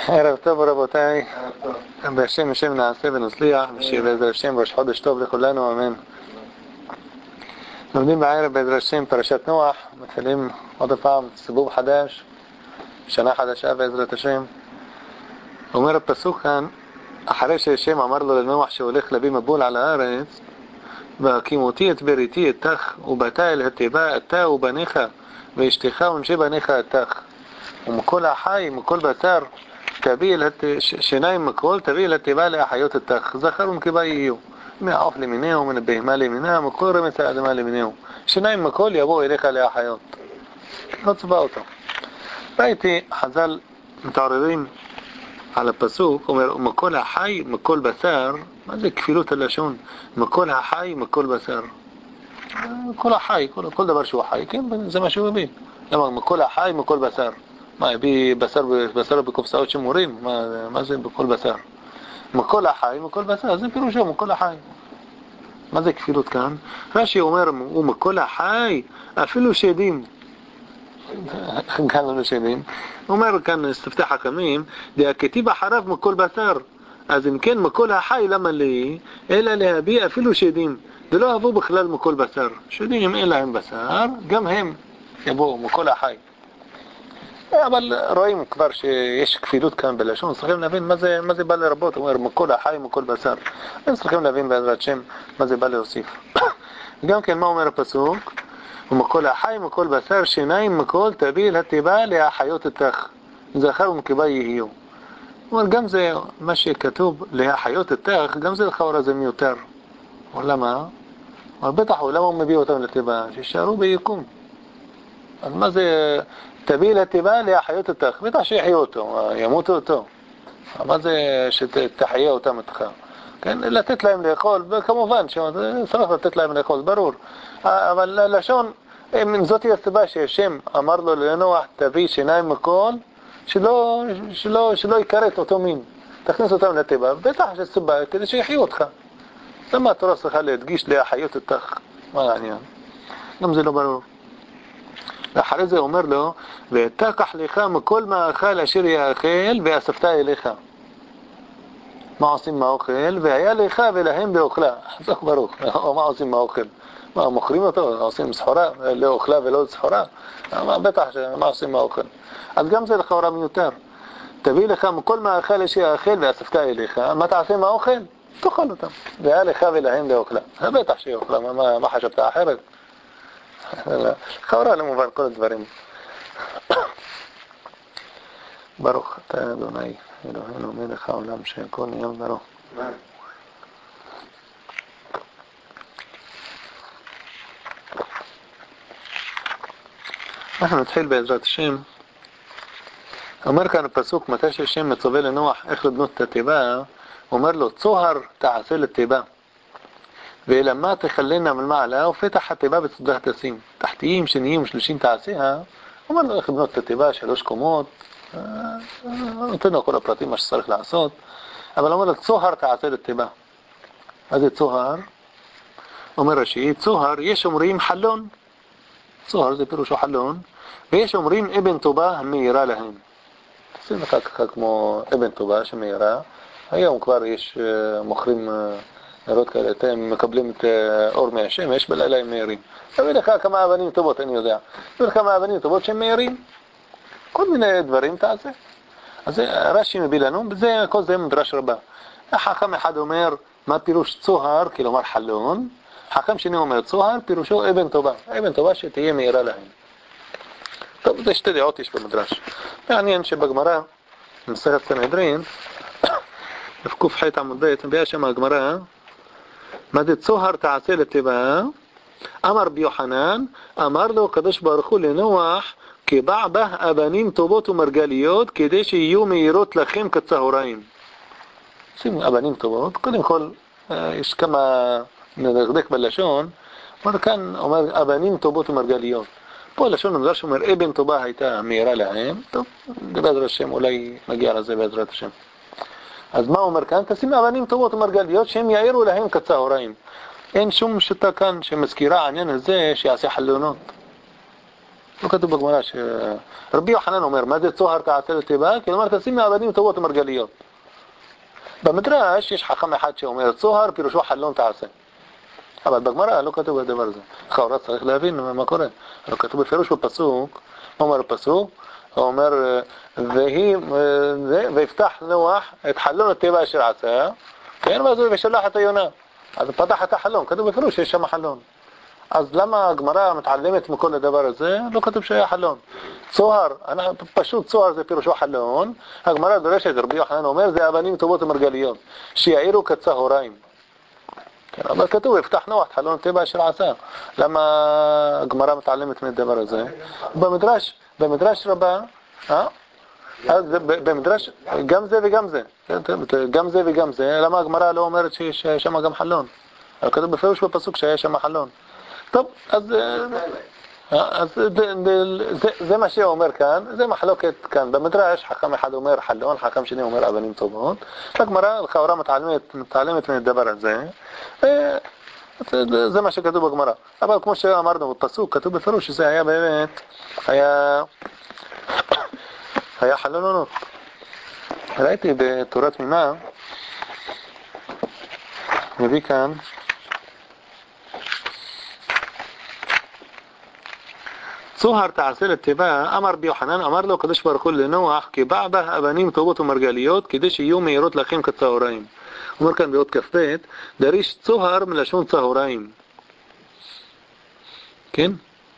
ערב טוב רבותיי, בשם השם נעשה ונצליח, ושיהיה בעזרת השם ראש חודש טוב לכולנו, אמן. לומדים בערב בעזרת השם פרשת נוח, מתחילים עוד פעם סיבוב חדש, שנה חדשה בעזרת השם. אומר הפסוק כאן, אחרי שהשם אמר לו לנוח שהולך להביא מבול על הארץ, והקימותי את בריתי אתך ובאת אל התיבה אתה ובניך ואשתך ונשי בניך אתך ומכל החי ומכל בשר תביא שיניים מכל תביא אל התיבה להחיות אתך זכר ונקבה יהיו מהעוף למיניהו ומן הבהמה למינה מכל רמץ האדמה למיניהו שיניים מכל יבואו אליך להחיות. לא צבע אותו. ראיתי חז"ל מתעוררים על הפסוק, אומר מכל החי מכל בשר. מה זה כפילות הלשון? מכל החי מכל בשר, כל החי, כל דבר שהוא חי, כן, זה מה שהוא מביא. למה מכל החי מכל בשר? מה, הביא בשר בקופסאות שמורים? מה זה בכל בשר? מכל החי מכל בשר, זה פירושו מכל החי. מה זה כפילות כאן? רש"י אומר ומכל החי אפילו שדים. כאן לנו שדים. אומר כאן ספתח חכמים, דהכתיב אחריו מכל בשר. אז אם כן מכל החי למה לי? אלא להביא אפילו שדים. ולא אהבו בכלל מכל בשר. שדים אין להם בשר, גם הם יבואו מכל החי. אבל רואים כבר שיש כפילות כאן בלשון, צריכים להבין מה זה בא לרבות. אומר מכל החי מכל בשר. אז צריכים להבין בעזרת שם מה זה בא להוסיף. גם כן מה אומר הפסוק? ומכל החי מכל בשר שיניים מכל תביא אל התיבה להחיות אתך זכר ונקבה יהיו. אומר גם זה מה שכתוב להחיות אתך, גם זה לכאורה זה מיותר. אבל למה? אבל בטח למה הוא מביא אותם לתיבה? שישארו ביקום. אז מה זה תביא אל התיבה להחיות אתך? בטח שיחיו אותו, ימותו אותו. מה זה שתחיה אותם אתך? כן, לתת להם לאכול, וכמובן שצריך לתת להם לאכול, ברור. אבל לשון, אם זאת היא הסיבה שהשם אמר לו לנוח תביא שיניים מכל, שלא יקראת אותו מין, תכניס אותם לתיבה, בטח שסיבה כדי שיחיו אותך. למה התורה צריכה להדגיש להחיות אותך? מה העניין? גם זה לא ברור. ואחרי זה אומר לו ותקח לך מכל מאכל אשר יאכל ואספת אליך. מה עושים מהאוכל? והיה לך ולהם באוכלה. חזק ברוך. מה עושים מהאוכל? מה, מוכרים אותו? עושים סחורה? לא אוכלה ולא סחורה? בטח, מה עושים מהאוכל? אז גם זה לכאורה מיותר. תביא לך מכל מאכל אשר יאכל ואספת אליך. מה תעשה מהאוכל? תאכל אותם. והיה לך ולהם באוכלה. בטח שיאוכלה. מה חשבת אחרת? לכאורה למובן כל הדברים. ברוך אתה אדוני אלוהינו מלך העולם שהכל נהיה בדברו. אנחנו נתחיל בעזרת השם. אומר כאן הפסוק מתי שהשם מצווה לנוח איך לבנות את התיבה, אומר לו צוהר תעשה לתיבה ואלמה תכלנה מלמעלה ופתח התיבה בצדך תשים תחתיים שניים שלושים תעשיה. אומר לו איך לבנות את התיבה 3 קומות, נותן לו כל הפרטים מה שצריך לעשות, אבל אומר לו צוהר תעשה לתיבה. מה זה צוהר? אומר רש"י צוהר יש אומרים חלון, צוהר זה פירושו חלון, ויש אומרים אבן טובה המאירה להם. תשים לך ככה כמו אבן טובה שמאירה. היום כבר יש מוכרים נרות כאלה, אתם מקבלים את אור מהשמש בלילה הם מאירים. תביא לך כמה אבנים טובות, אני יודע, תביא לך כמה אבנים טובות שהם מאירים, כל מיני דברים תעשה. אז רש"י מביא לנו, כל זה מדרש רבה. חכם אחד אומר מה פירוש צוהר, כלומר חלון. חכם שני אומר צוהר פירושו אבן טובה, אבן טובה שתהיה מאירה להם. טוב, זה 2 דעות יש במדרש. מעניין שבגמרא במסכת סנהדרין ק"ח עמוד ב' מביאה שם הגמרא מה זה צוהר תעשה לתיבה. אמר רבי יוחנן אמר לו הקדוש ברוך הוא לנוח כבע בה אבנים טובות ומרגליות כדי שיהיו מאירות לכם כצהריים. שימו אבנים טובות. קודם כל יש כמה נדקדק בלשון. אומר כאן אומר אבנים טובות ומרגליות. פה לשון המדרש אומר אבן טובה הייתה מאירה להם. טוב, בעזרת השם אולי נגיע לזה בעזרת השם. אז מה אומר כאן? תשים אבנים טובות ומרגליות שהם יאירו להם כצהריים. אין שום שיטה כאן שמזכירה העניין הזה שיעשה חלונות. לא כתוב בגמרא רבי יוחנן אומר, מה זה צוהר תעשה לטבעה? כלומר תשים מאבנים טובות ומרגליות. במדרש יש חכם אחד שאומר צוהר פירושו חלון תעשה. אבל בגמרא לא כתוב הדבר הזה. לכאורה צריך להבין מה קורה. לא כתוב בפירוש בפסוק, מה אומר הפסוק? הוא אומר, ויפתח נוח את חלון הטבע אשר עשה, כן, ואז הוא ישלח את היונה. אז הוא פתח את החלון, כתוב בפירוש שיש שם חלון. אז למה הגמרא מתעלמת מכל הדבר הזה? לא כתוב שהיה חלון. צוהר, פשוט צוהר זה פירושו חלון. הגמרא דורשת, רבי יוחנן אומר, זה אבנים טובות ומרגליות, שיעירו כצהריים. כן, אבל כתוב, יפתח נוח את חלון הטבע אשר עשה. למה הגמרא מתעלמת מהדבר הזה? במדרש רבה, אז במדרש, גם זה וגם זה. גם זה וגם זה. למה הגמרא לא אומרת שיש שם גם חלון? כתוב בפירוש בפסוק שהיה שם חלון. טוב, אז זה מה שאומר כאן, זה מחלוקת כאן. במדרש חכם אחד אומר חלון, חכם שני אומר אבנים טובות. הגמרא לכאורה מתעלמת מהדבר הזה. זה מה שכתוב בגמרא. אבל כמו שאמרנו בפסוק, כתוב בפירוש שזה היה באמת, היה חלונות. ראיתי בתורת מימה, מביא כאן, צוהר תעשה לטבע, אמר רבי יוחנן, אמר לו הקדוש ברוך הוא לנוח, כי בע בה אבנים טובות ומרגליות, כדי שיהיו מהירות לכם כצהריים. אומר כאן באות כ"ב, דריש צוהר מלשון צהריים. כן?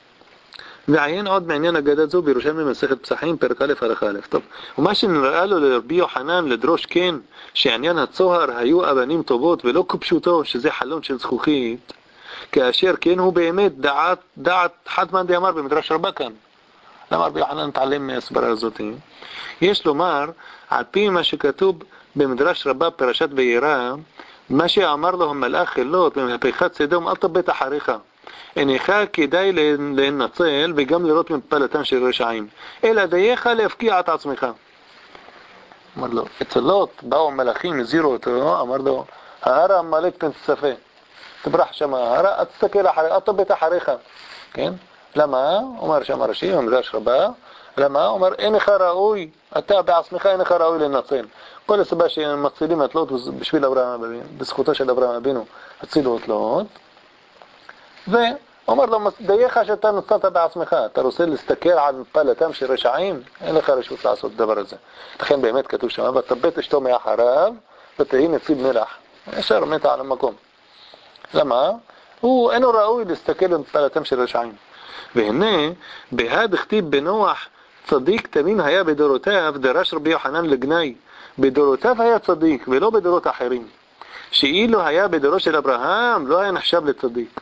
ועיין עוד מעניין אגדת זו בירושלמי מסכת פסחים פרק א' ערך א'. טוב, ומה שנראה לו לרבי יוחנן לדרוש כן, שעניין הצוהר היו אבנים טובות ולא כפשוטו, שזה חלון של זכוכית, כאשר כן הוא באמת דעת חתמן דאמר במדרש רבה כאן. למה רבי יוחנן מתעלם מהסברה הזאת? יש לומר, על פי מה שכתוב במדרש רבה פרשת וירא, מה שאמר לו המלאך לוט במהפכת סדום, אל תביט אחריך, אינך כדאי להנצל וגם לראות מפלתם של רשעים, אלא דייך להפקיע את עצמך. אמר לו, אצל לוט באו המלאכים, הזהירו אותו, אמר לו, ההר עמלק פן תצפה, תברח שם ההר, אל תסתכל אחריך, אל תביט אחריך. כן? למה? אומר שם הרש"י, במדרש רבה, למה? אומר, אינך ראוי, אתה בעצמך אינך ראוי לנצל. כל הסיבה שמצילים את לוט בשביל אברהם אבינו, בזכותו של אברהם אבינו, הצילו את לוט. ואומר לו, דייך שאתה נצלת בעצמך, אתה רוצה להסתכל על מפלתם של רשעים, אין לך רשות לעשות דבר הזה. לכן באמת כתוב שם, ותבט אשתו מאחריו, ותהי נציב מלח. ישר מתה על המקום. למה? הוא אינו ראוי להסתכל על מפלתם של רשעים. והנה, בהד הכתיב בנוח, צדיק תמים היה בדורותיו, דרש רבי יוחנן לגנאי. בדורותיו היה צדיק, ולא בדורות אחרים. שאילו היה בדורו של אברהם, לא היה נחשב לצדיק.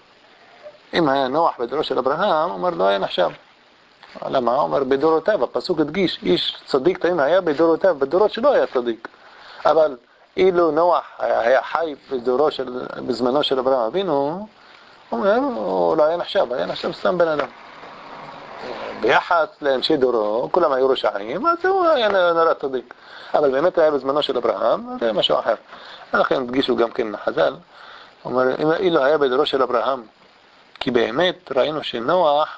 אם היה נוח בדורו של אברהם, אומר לא היה נחשב. למה? אומר בדורותיו, הפסוק הדגיש, איש צדיק תמים היה בדורותיו, בדורות שלו היה צדיק. אבל אילו נוח היה חי בזמנו של אברהם אבינו, הוא לא היה נחשב סתם בן אדם. ביחס לאנשי דורו, כולם היו רשעים, אז הוא היה נראה צדיק. אבל באמת היה בזמנו של אברהם, זה משהו אחר. לכן הדגישו גם כן חז"ל, אומר, אילו היה בדורו של אברהם, כי באמת ראינו שנוח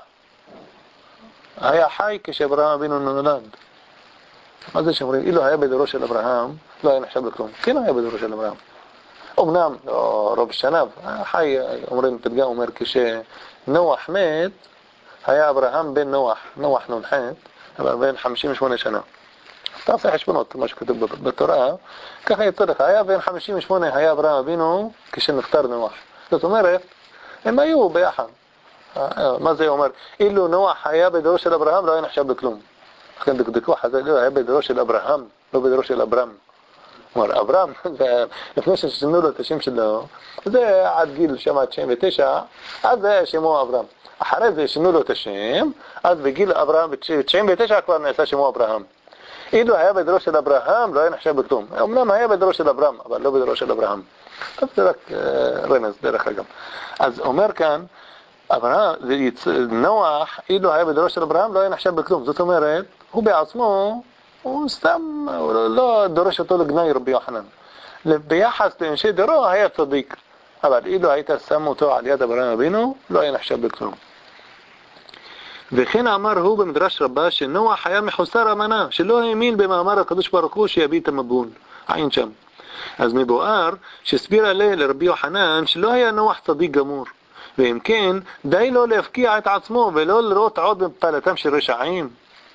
היה חי כשאברהם אבינו נולד. מה זה שאומרים, אילו היה בדורו של אברהם, לא היה נחשב לכלום. כן היה בדורו של אברהם. אמנם, רוב שנה, חי, אומרים, פתגם אומר, כשנוח מת, היה אברהם בן נוח נ"ח, אבל בן 58 שנה. תעשה חשבונות, מה שכתוב בתורה, ככה יצא לך, היה בן 58, היה אברהם אבינו כשנפטר נוח. זאת אומרת, הם היו ביחד. מה זה אומר? אילו נוח היה בדורו של אברהם, לא היה נחשב בכלום. לכן דקדקו, חז"ל היה בדורו של אברהם, לא בדורו של אברהם. כלומר, אברהם, לפני ששינו לו את השם שלו, זה עד גיל 99, אז זה היה שמו אברהם. אחרי זה שינו לו את השם, אז בגיל אברהם, ב-99 כבר נעשה שמו אברהם. אילו היה בדורו של אברהם, לא היה נחשב בכלום. אמנם היה בדורו של אברהם, אבל לא בדורו של אברהם. טוב, זה רק רמז, דרך אגב. אז אומר כאן, נוח, אילו היה בדורו של אברהם, לא היה נחשב בכלום. זאת אומרת, הוא בעצמו, הוא סתם, הוא לא דורש אותו לגנאי רבי יוחנן. ביחס לאנשי דורו היה צדיק. אבל אילו היית שם אותו על יד אברהם אבינו, לא היה נחשב בכלום. וכן אמר הוא במדרש רבה שנוח היה מחוסר אמנה, שלא האמין במאמר הקדוש ברוך הוא שיביט המבול. עין שם. אז מבואר שהסביר עליה לרבי יוחנן שלא היה נוח צדיק גמור. ואם כן, די לא להפקיע את עצמו ולא לראות עוד בפעלתם של רשעים.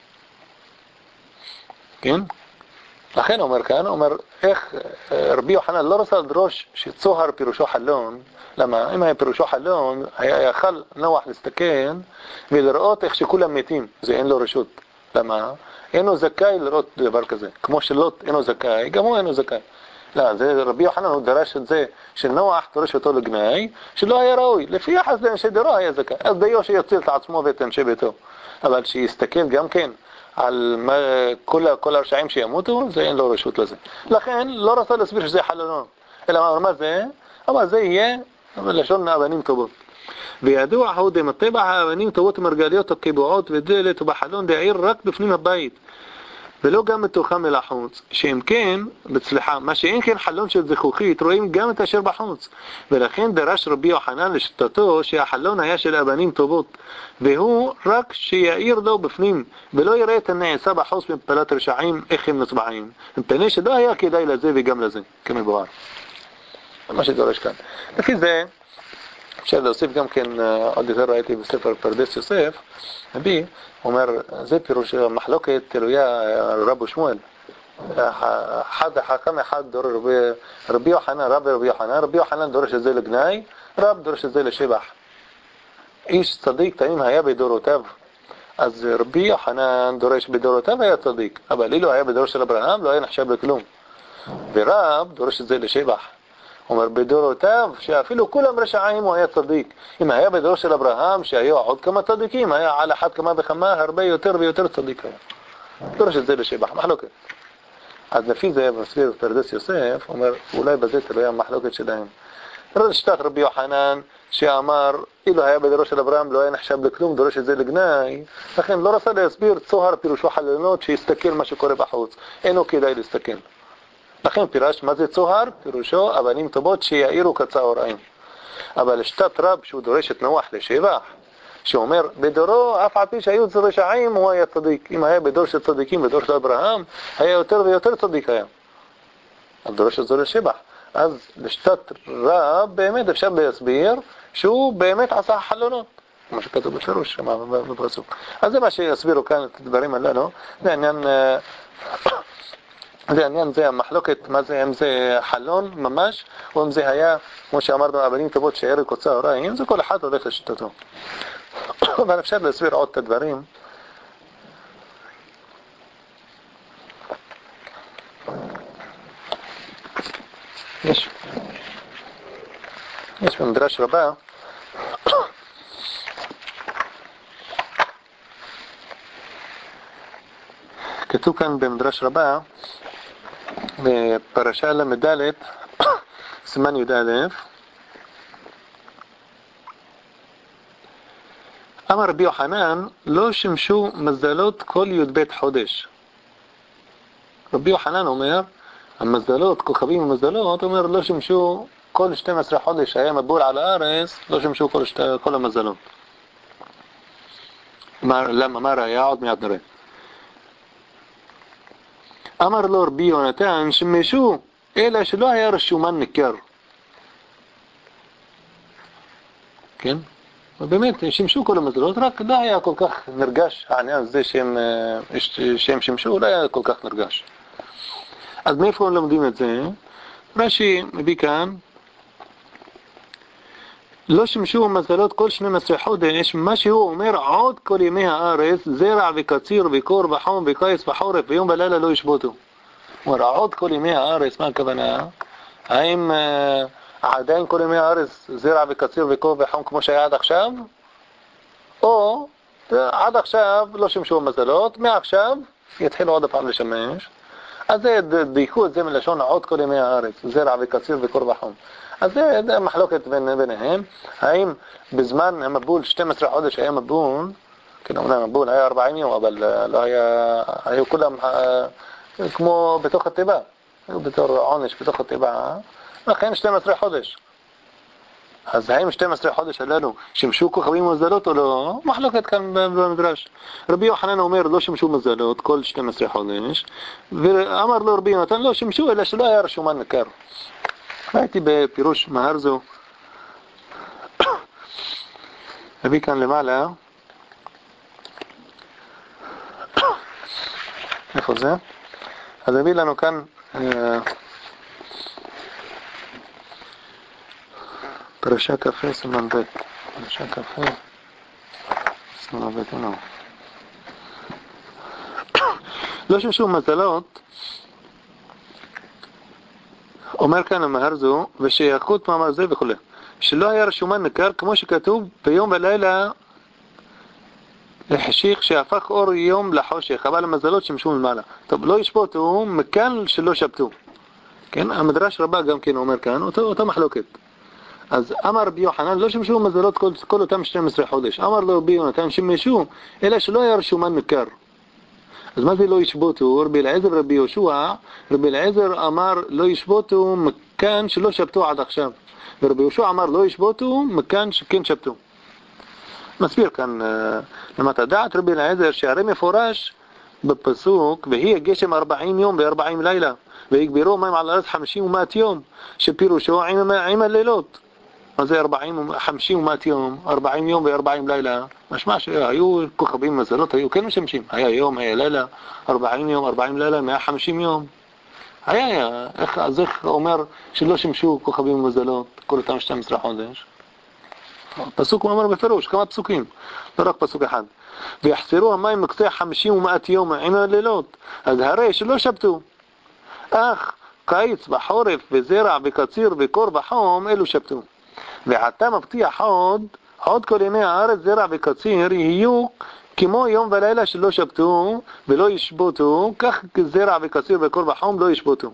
כן? לכן אומר כאן, אומר איך רבי יוחנן לא רצה לדרוש שצוהר פירושו חלון. למה? אם היה פירושו חלון, היה יכול נוח להסתכל ולראות איך שכולם מתים. זה אין לו רשות. למה? אינו זכאי לראות דבר כזה. כמו שלוט אינו זכאי, גם הוא אינו זכאי. לא, זה רבי יוחנן הוא דרש את זה שנוח דורש אותו לגנאי, שלא היה ראוי. לפי יחס לאנשי דרו היה זכאי. אז דיו שיציל את עצמו ואת אנשי ביתו. אבל שיסתכל גם כן על כל הרשעים שימותו, זה אין לו רשות לזה. לכן לא רצה להסביר שזה חלונות. אלא מה זה? אבל זה יהיה לשון אבנים טובות. וידוע הוא דמטבע האבנים טובות מרגליות הקבועות ודלת ובחלון דעיר רק בפנים הבית. ולא גם בתוכם אל החוץ, שאם כן, בצלחה, מה שאין כן חלון של זכוכית, רואים גם את אשר בחוץ. ולכן דרש רבי יוחנן לשיטתו שהחלון היה של אבנים טובות, והוא רק שיעיר לו בפנים, ולא יראה את הנעשה בחוץ מפלת רשעים, איך הם נצבעים. מפני שלא היה כדאי לזה וגם לזה, כמבואר. מה שדורש כאן. לפי זה, אפשר להוסיף גם כן, עוד יותר ראיתי בספר פרדס יוסף, נביא, אומר, זה פירוש מחלוקת תלויה רבו שמואל. חכם אחד דורש רבי יוחנן, רבי יוחנן דורש את זה לגנאי, רב דורש את זה לשבח. איש צדיק תמים היה בדורותיו. אז רבי יוחנן דורש בדורותיו היה צדיק, אבל אילו היה בדור של אברהם לא היה נחשב לכלום. ורב דורש את זה לשבח. אומר בדורותיו שאפילו כולם רשעים הוא היה צדיק. אם היה בדור של אברהם שהיו עוד כמה צדיקים, היה על אחת כמה וכמה הרבה יותר ויותר צדיק היה. דורש את זה לשבח, מחלוקת. אז לפי זה מסביר פרדס יוסף, אומר אולי בזה תלוי המחלוקת שלהם. שיטת רבי יוחנן שאמר אילו היה בדור של אברהם לא היה נחשב לכלום, דורש את זה לגנאי. לכן לא רצה להסביר צוהר פירושו חלונות שיסתכל מה שקורה בחוץ, אינו כדאי להסתכל. לכן פירש מה זה צוהר? פירושו אבנים טובות שיעירו כצהריים. אבל שתת רב שהוא דורש את נוח לשבח, שאומר בדורו אף על פי שהיו רשעים הוא היה צדיק. אם היה בדור של צדיקים, בדור של אברהם, היה יותר ויותר צדיק היה. אז דורש את זה לשבח. אז לשתת רב באמת אפשר להסביר שהוא באמת עשה חלונות. כמו שכתוב בפירוש בפסוק. אז זה מה שיסבירו כאן את הדברים הללו. זה העניין, זה המחלוקת, מה זה, אם זה חלון ממש, או אם זה היה, כמו שאמרנו, אבנים טובות שערב קוצה הוריים, זה כל אחד הולך לשיטתו. אבל אפשר להסביר עוד את הדברים. יש במדרש רבה, כתוב כאן במדרש רבה, בפרשה למדלת, סימן י"א, אמר רבי יוחנן, לא שמשו מזלות כל י"ב חודש. רבי יוחנן אומר, המזלות, כוכבים ומזלות, אומר, לא שמשו כל 12 חודש, היה מבול על הארץ, לא שמשו כל המזלות. למה? מה ראיה? עוד מעט נראה. אמר לו רבי יונתן, שמשו, אלא שלא היה רשומן ניכר. כן? ובאמת, שמשו כל המזלות, רק לא היה כל כך נרגש, העניין הזה שהם שמשו, לא היה כל כך נרגש. אז מאיפה לומדים את זה? רש"י מביא כאן, לא שמשו מזלות כל 12 חודש, מה שהוא אומר, עוד כל ימי הארץ, זרע וקציר וקור וחום וקיץ וחורף, ויום ולילה לא ישבותו. הוא אומר, עוד כל ימי הארץ, מה הכוונה? האם עדיין כל ימי הארץ זרע וקציר וקור וחום כמו שהיה עד עכשיו? או עד עכשיו לא שמשו מזלות, מעכשיו יתחילו עוד פעם לשמש. אז זה דייקו את זה מלשון עוד כל ימי הארץ, זרע וקציר וקור וחום. אז זה מחלוקת ביניהם. האם בזמן המבול 12 חודש היה מבול, כן, אומנם המבול היה 40 יום, אבל לא היו כולם כמו בתוך התיבה, היו בתור עונש בתוך התיבה, לכן 12 חודש. אז האם 12 חודש הללו שימשו כוכבים מזלות או לא? מחלוקת כאן במדרש. רבי יוחנן אומר לא שימשו מזלות כל 12 חודש, ואמר לו רבי יונתן לא שימשו אלא שלא היה רשומן ניכר. ראיתי בפירוש מהרזו, הביא כאן למעלה, איפה זה? אז הביא לנו כאן פרשה כ"ה סימן ב', פרשה כ"ה סימן ב', לא שימשו מזלות, אומר כאן המהרזו, ושיחוד מאמר זה וכו', שלא היה רשומן ניכר כמו שכתוב ביום ולילה לחשיך שהפך אור יום לחושך, אבל המזלות שימשו למעלה. טוב, לא ישפוטו מכאן שלא שבתו. כן, המדרש רבה גם כן אומר כאן, אותה מחלוקת. אז אמר רבי יוחנן, לא שימשו מזלות כל אותם 12 חודש. אמר לו רבי יונתן, שימשו, אלא שלא היה רשומן ניכר. אז מה זה לא ישבותו? רבי אלעזר ורבי יהושע, רבי אלעזר אמר לא ישבותו מכאן שלא שבתו עד עכשיו. ורבי יהושע אמר לא ישבותו מכאן שכן שבתו. מסביר כאן למטה דעת רבי אלעזר שהרי מפורש בפסוק והיא גשם 40 יום ו40 לילה ויגברו מים על הארץ 50 ו100 יום שפירושו עם הלילות. אז זה 50 ו100 יום, 40 יום ו40 לילה, משמע שהיו כוכבים מזלות, היו כן משמשים, היה יום, היה לילה, 40 יום, 40 לילה, 150 יום. אז איך אומר שלא שמשו כוכבים מזלות כל אותם 12 חודש? פסוק הוא אומר בפירוש, כמה פסוקים, לא רק פסוק אחד. ויחסרו המים מקצה 50 ו100 יום עם הלילות, אז הרי שלא שבתו. אך קיץ בחורף וזרע וקציר וקור וחום, אלו שבתו. ועתה מבטיח עוד כל ימי הארץ זרע וקציר יהיו כמו יום ולילה שלא שבתו ולא ישבותו, כך זרע וקציר וקור וחום לא ישבותו.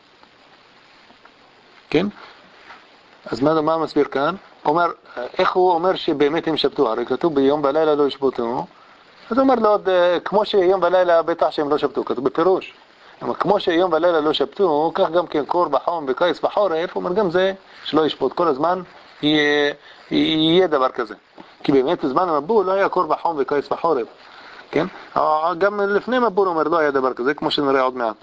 כן? אז מה מסביר כאן? איך הוא אומר שבאמת הם שבתו? הרי כתוב ביום ולילה לא ישבותו. אז הוא אומר לו, כמו שיום ולילה בטח שהם לא שבתו, כתוב בפירוש. אבל כמו שיום ולילה לא שבתו, כך גם כן קור בחום וקיץ בחורף, הוא אומר גם זה שלא ישבות כל הזמן, יהיה דבר כזה. כי באמת בזמן המבול לא היה קור בחום וקיץ בחורף. כן? גם לפני מבול אומר לא היה דבר כזה, כמו שנראה עוד מעט.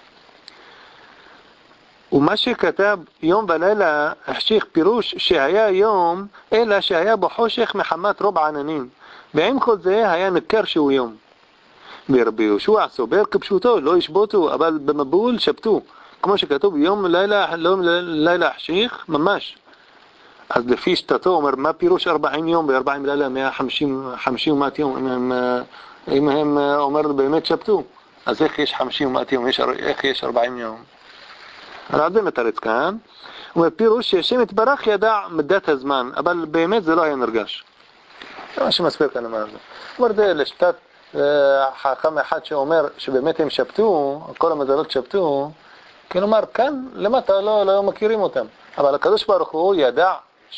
ומה שכתב יום ולילה החשיך פירוש שהיה יום, אלא שהיה בו חושך מחמת רוב עננים. ועם כל זה היה ניכר שהוא יום. ורבי יהושע סובר כפשוטו, לא ישבותו, אבל במבול שבתו. כמו שכתוב יום לילה החשיך, ממש. אז לפי שתתו אומר, מה פירוש 40 יום ו40 לילה 150 ו100 יום? אם הם אומר באמת שבתו, אז איך יש 50 ו100 יום? איך יש 40 יום? על זה מתרץ כאן. ופירוש שהשם יתברך ידע מדת הזמן, אבל באמת זה לא היה נרגש. זה מה שמסביר כאן אמר זה. אומר זה לשתת חכם אחד שאומר שבאמת הם שבתו, כל המזלות שבתו, כלומר כאן למטה לא מכירים אותם. אבל הקדוש ברוך הוא ידע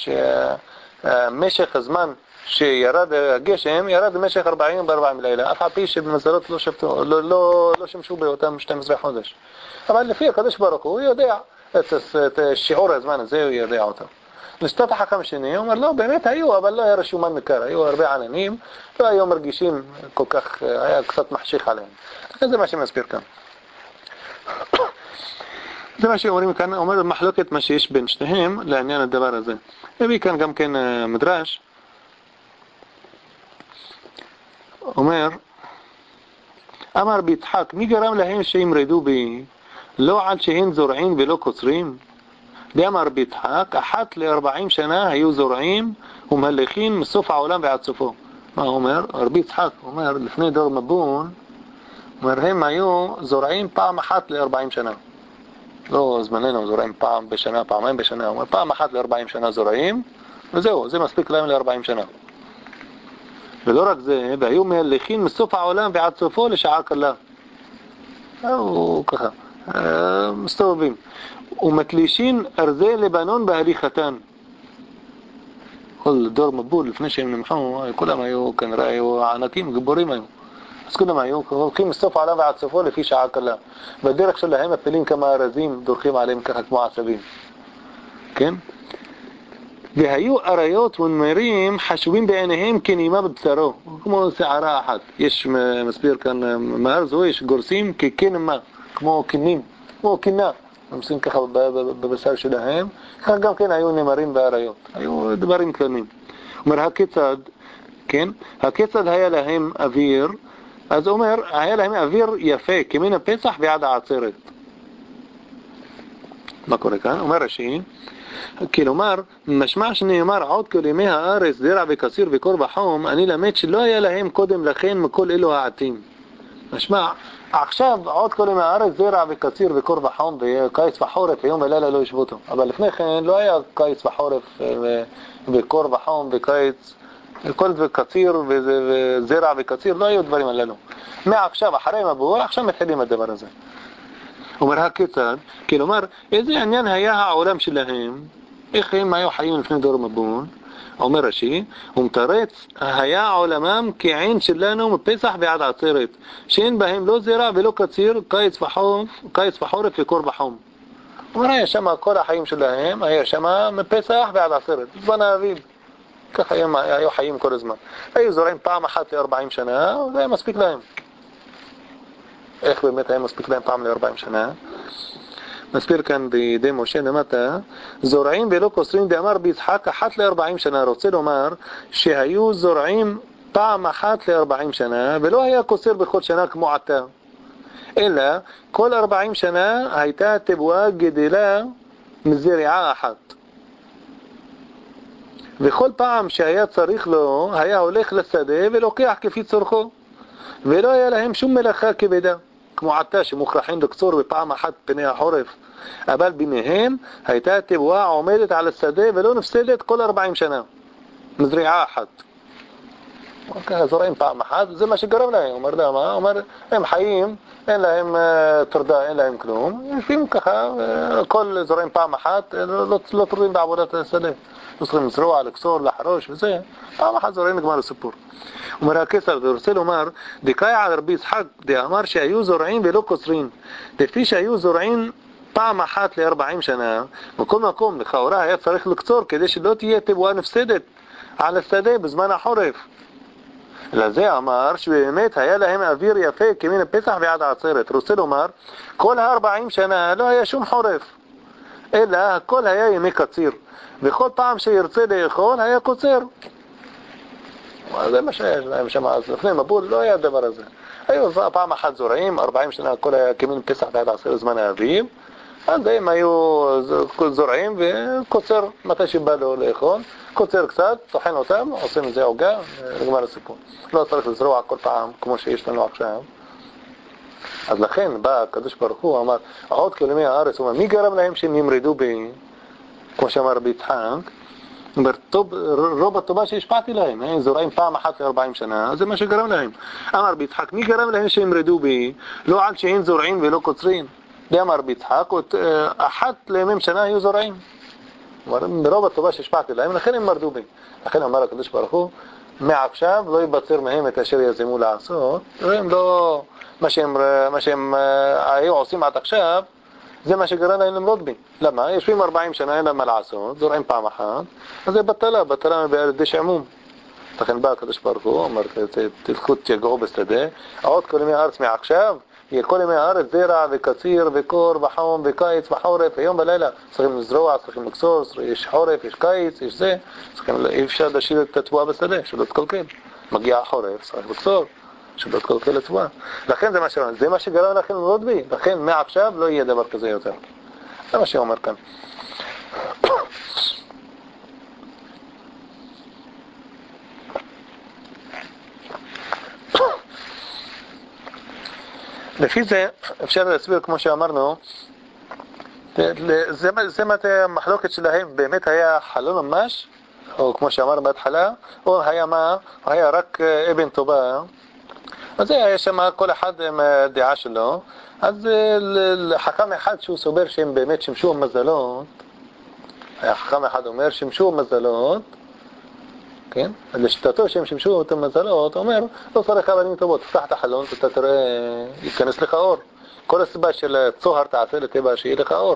שמשך הזמן שירד הגשם ירד במשך 40 ו40 לילה, אף על פי שבמזלות לא שבתו, לא שמשו באותם 12 חודש. אבל לפי הקדוש ברוך הוא יודע את שיעור הזמן הזה, הוא יודע אותו. לשתת החכם שני, הוא אומר לא, באמת היו, אבל לא היה רשומן ניכר, היו הרבה עננים, לא היו מרגישים כל כך, היה קצת מחשיך עליהם. זה מה שמסביר כאן. זה מה שאומרים כאן, אומר מחלוקת מה שיש בין שניהם לעניין הדבר הזה. הביא כאן גם כן מדרש, אומר, אמר ביצחק, מי גרם להם שימרדו בי? לא עד שהן זורעים ולא קוצרים? ואמר ביצחק, אחת ל40 שנה היו זורעים ומהלכים מסוף העולם ועד סופו. מה הוא אומר? רבי יצחק אומר, לפני דור מבון, אומר, הם היו זורעים פעם אחת ל40 שנה. לא זמננו זורעים פעם בשנה, פעמיים בשנה. הוא אומר, פעם אחת ל40 שנה זורעים, וזהו, זה מספיק להם ל40 שנה. ולא רק זה, והיו מהלכים מסוף העולם ועד סופו לשעה קלה. או ככה, מסתובבים. ומתלישים ארזי לבנון בהליכתן. כל דור מבול, לפני שהם נמחו, כולם היו, כנראה היו ענקים, גיבורים היו. אז כולם היו הולכים מסוף העולם ועד סופו לפי שעה קלה. בדרך שלהם מפילים כמה ארזים, דורכים עליהם ככה כמו עצבים. כן? והיו אריות ונמרים חשובים בעיניהם כנימה בבשרו, כמו שערה אחת. יש מסביר כאן מהר זו, יש גורסים ככנמה, כמו כנים, כמו כנה. הם עושים ככה בבשר שלהם. כך גם כן היו נמרים ואריות, היו דברים קטנים. אומר הכיצד, כן? הכיצד היה להם אוויר, אז אומר, היה להם אוויר יפה, כמן הפסח ועד העצרת. מה קורה כאן? אומר רש"י, כלומר, משמע שנאמר עוד כל ימי הארץ זרע וקציר וקור וחום, אני למד שלא היה להם קודם לכן מכל אלו העתים. משמע, עכשיו עוד כל ימי הארץ זרע וקציר וקור וחום וקיץ וחורף ויום ולילה לא ישבו אותו. אבל לפני כן לא היה קיץ וחורף וקור וחום וקיץ, כל זה קציר וזרע וקציר, לא היו דברים הללו. מעכשיו, אחרי מבוא, עכשיו מתחילים הדבר הזה. אומר הכיצד, כלומר, איזה עניין היה העולם שלהם, איך הם היו חיים לפני דור מבון? אומר רש"י, ומתרץ, היה עולמם כעין שלנו מפסח ועד עצרת, שאין בהם לא זרע ולא קציר, קיץ וחורף וקור וחום. אומר, היה שם כל החיים שלהם, היה שם מפסח ועד עצרת, זמן האביב. ככה היו חיים כל הזמן. היו זורעים פעם אחת ל-40 שנה, זה היה מספיק להם. איך באמת היה מספיק להם פעם ל-40 שנה? מסביר כאן בידי משה למטה, זורעים ולא קוצרים, דאמר ביצחק אחת ל-40 שנה. רוצה לומר שהיו זורעים פעם אחת ל-40 שנה, ולא היה קוצר בכל שנה כמו עתה. אלא כל 40 שנה הייתה תבואה גדלה מזריעה אחת. וכל פעם שהיה צריך לו, היה הולך לשדה ולוקח כפי צורכו. ולא היה להם שום מלאכה כבדה, כמו עתה שמוכרחים לקצור בפעם אחת פני החורף. אבל ביניהם הייתה תבואה עומדת על השדה ולא נפסדת כל 40 שנה. מזריעה אחת. זורעים פעם אחת, זה מה שגרם להם. אומר למה? אומר, הם חיים, אין להם תרדה, אין להם כלום. יושבים ככה, כל זורעים פעם אחת, לא תורדים בעבודת השדה. לא צריכים לזרוע, לקצור, לחרוש וזה. פעם אחת זורעים נגמר הסיפור. אומר הכיצד, ורוצה לומר, דקאי על רבי יצחק, דאמר שהיו זורעים ולא קוצרים. לפי שהיו זורעים פעם אחת ל-40 שנה, בכל מקום לכאורה היה צריך לקצור כדי שלא תהיה תבואה נפסדת על השדה בזמן החורף. לזה אמר שבאמת היה להם אוויר יפה כמן הפסח ועד העצרת. רוצה לומר, כל 40 שנה לא היה שום חורף, אלא הכל היה ימי קציר, וכל פעם שירצה לאכול היה קוצר. זה מה שהיה להם שם. אז לפני מבול לא היה הדבר הזה. היו פעם אחת זורעים, 40 שנה הכל היה כמן פסח ועד העצרת זמן האביב. אז הם היו זורעים וקוצר מתי שבא לו לאכול, קוצר קצת, טוחן אותם, עושים מזה עוגה, נגמר הסיפור. לא צריך לזרוע כל פעם כמו שיש לנו עכשיו. אז לכן בא הקדוש ברוך הוא, אמר, עוד כל ימי הארץ, הוא אומר, מי גרם להם שהם ימרדו בי, כמו שאמר ביצחק? הוא אומר, רוב הטובה שהשפעתי להם, הם זורעים פעם אחת ל-40 שנה, זה מה שגרם להם. אמר ביצחק, מי גרם להם שהם ימרדו בי? לא על שהם זורעים ולא קוצרים. דאמר ביצחק, אחת לימים שנה היו זורעים. מרוב הטובה שהשפעתי להם, לכן הם מרדו בי. לכן אמר הקדוש ברוך הוא, מעכשיו לא ייבצר מהם את אשר יזמו לעשות. הם לא, מה שהם היו עושים עד עכשיו, זה מה שגרם להם למרוד בי. למה? יושבים 40 שנה, אין להם מה לעשות, זורעים פעם אחת, אז זה בטלה בידי שעמום. לכן בא הקדוש ברוך הוא, אומר, תלכו תיגעו בשדה, עוד כל ימי הארץ מעכשיו, יהיה כל ימי הארץ זרע וקציר וקור וחום וקיץ וחורף ויום ולילה. צריכים לזרוע, צריכים לקצור, יש חורף, יש קיץ, יש זה. אי אפשר להשאיר את התבואה בשדה, שלא תקלקל. מגיע החורף, צריך לקצור, שלא תקלקל התבואה. לכן זה מה שגרם לכם למרוד בי. לכן מעכשיו לא יהיה דבר כזה יותר. זה מה שאומר כאן. לפי זה אפשר להסביר, כמו שאמרנו, זה מה המחלוקת שלהם, באמת היה חלום ממש, או כמו שאמרנו בהתחלה, או היה מה? היה רק אבן טובה. אז היה שם כל אחד עם דעה שלו. אז חכם אחד שהוא סובר שהם באמת שימשו מזלות, היה חכם אחד אומר שימשו מזלות, כן? לשיטתו שהם שימשו את המזלות, אומר, לא צריך אבנים טובות, תפתח את החלון, אתה תראה, ייכנס לך אור. כל הסיבה של צוהר תעשה לטבע שיהיה לך אור.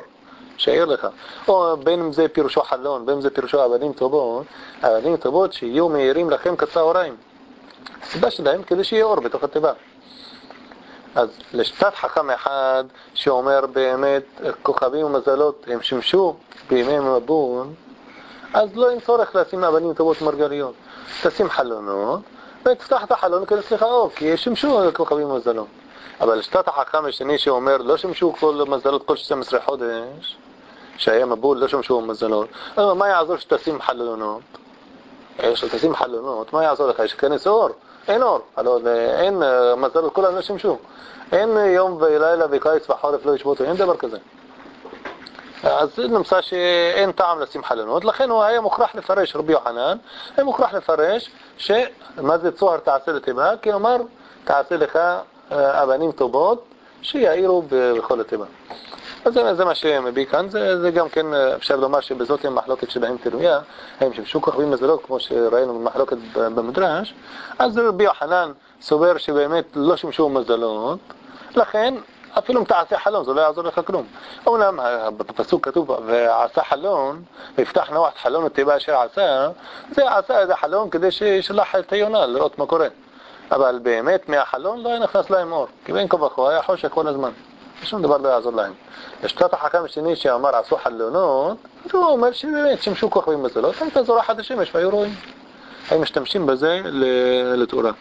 שיעיר לך. או בין אם זה פירושו חלון, בין אם זה פירושו אבנים טובות שיהיו מאירים לכם כצהריים. הסיבה שלהם כדי שיהיה אור בתוך התיבה. אז לשתת חכם אחד שאומר באמת כוכבים ומזלות הם שימשו בימי מבון, אז לא אין צורך לשים אבנים טובות מרגליות. תשים חלונות ותפתח את החלון כדי סליחה אור, כי שימשו כוכבים ומזלות. אבל לשתת החכם השני שאומר לא שימשו כל מזלות כל 12 חודש, שהיה מבול לא שימשו מזלות, מה יעזור שתשים חלונות? תשים חלונות, מה יעזור לך? יש כנס אור? אין אור, אין מזלות, כולם לא שימשו. אין יום ולילה וקיץ וחורף לא ישבותו, אין דבר כזה. אז נמצא שאין טעם לשים חלונות, לכן הוא היה מוכרח לפרש, רבי יוחנן, היה מוכרח לפרש שמה זה צוהר תעשה לתיבה, כלומר תעשה לך אבנים טובות שיעירו בכל התיבה. אז זה מה שמביא כאן, זה גם כן אפשר לומר שבזאת הם מחלוקת שבהם תלויה, הם שימשו כוכבים מזלות כמו שראינו במחלוקת במדרש, אז רבי יוחנן סובר שבאמת לא שימשו מזלות, לכן אפילו אם תעשה חלון זה לא יעזור לך כלום. אומנם בפסוק כתוב ועשה חלון ויפתח נוח חלון התיבה אשר עשה, זה עשה איזה חלון כדי שישלח את היונה לראות מה קורה, אבל באמת מהחלון לא היה נכנס להם אור, כי בין כה וכה היה חושך כל הזמן, שום דבר לא יעזור להם. לשתת החכם השני שאמר עשו חלונות, הוא אומר שבאמת שימשו כוכבים מזלות, הייתה זורחת השמש והיו רואים, הם משתמשים בזה לתאורה.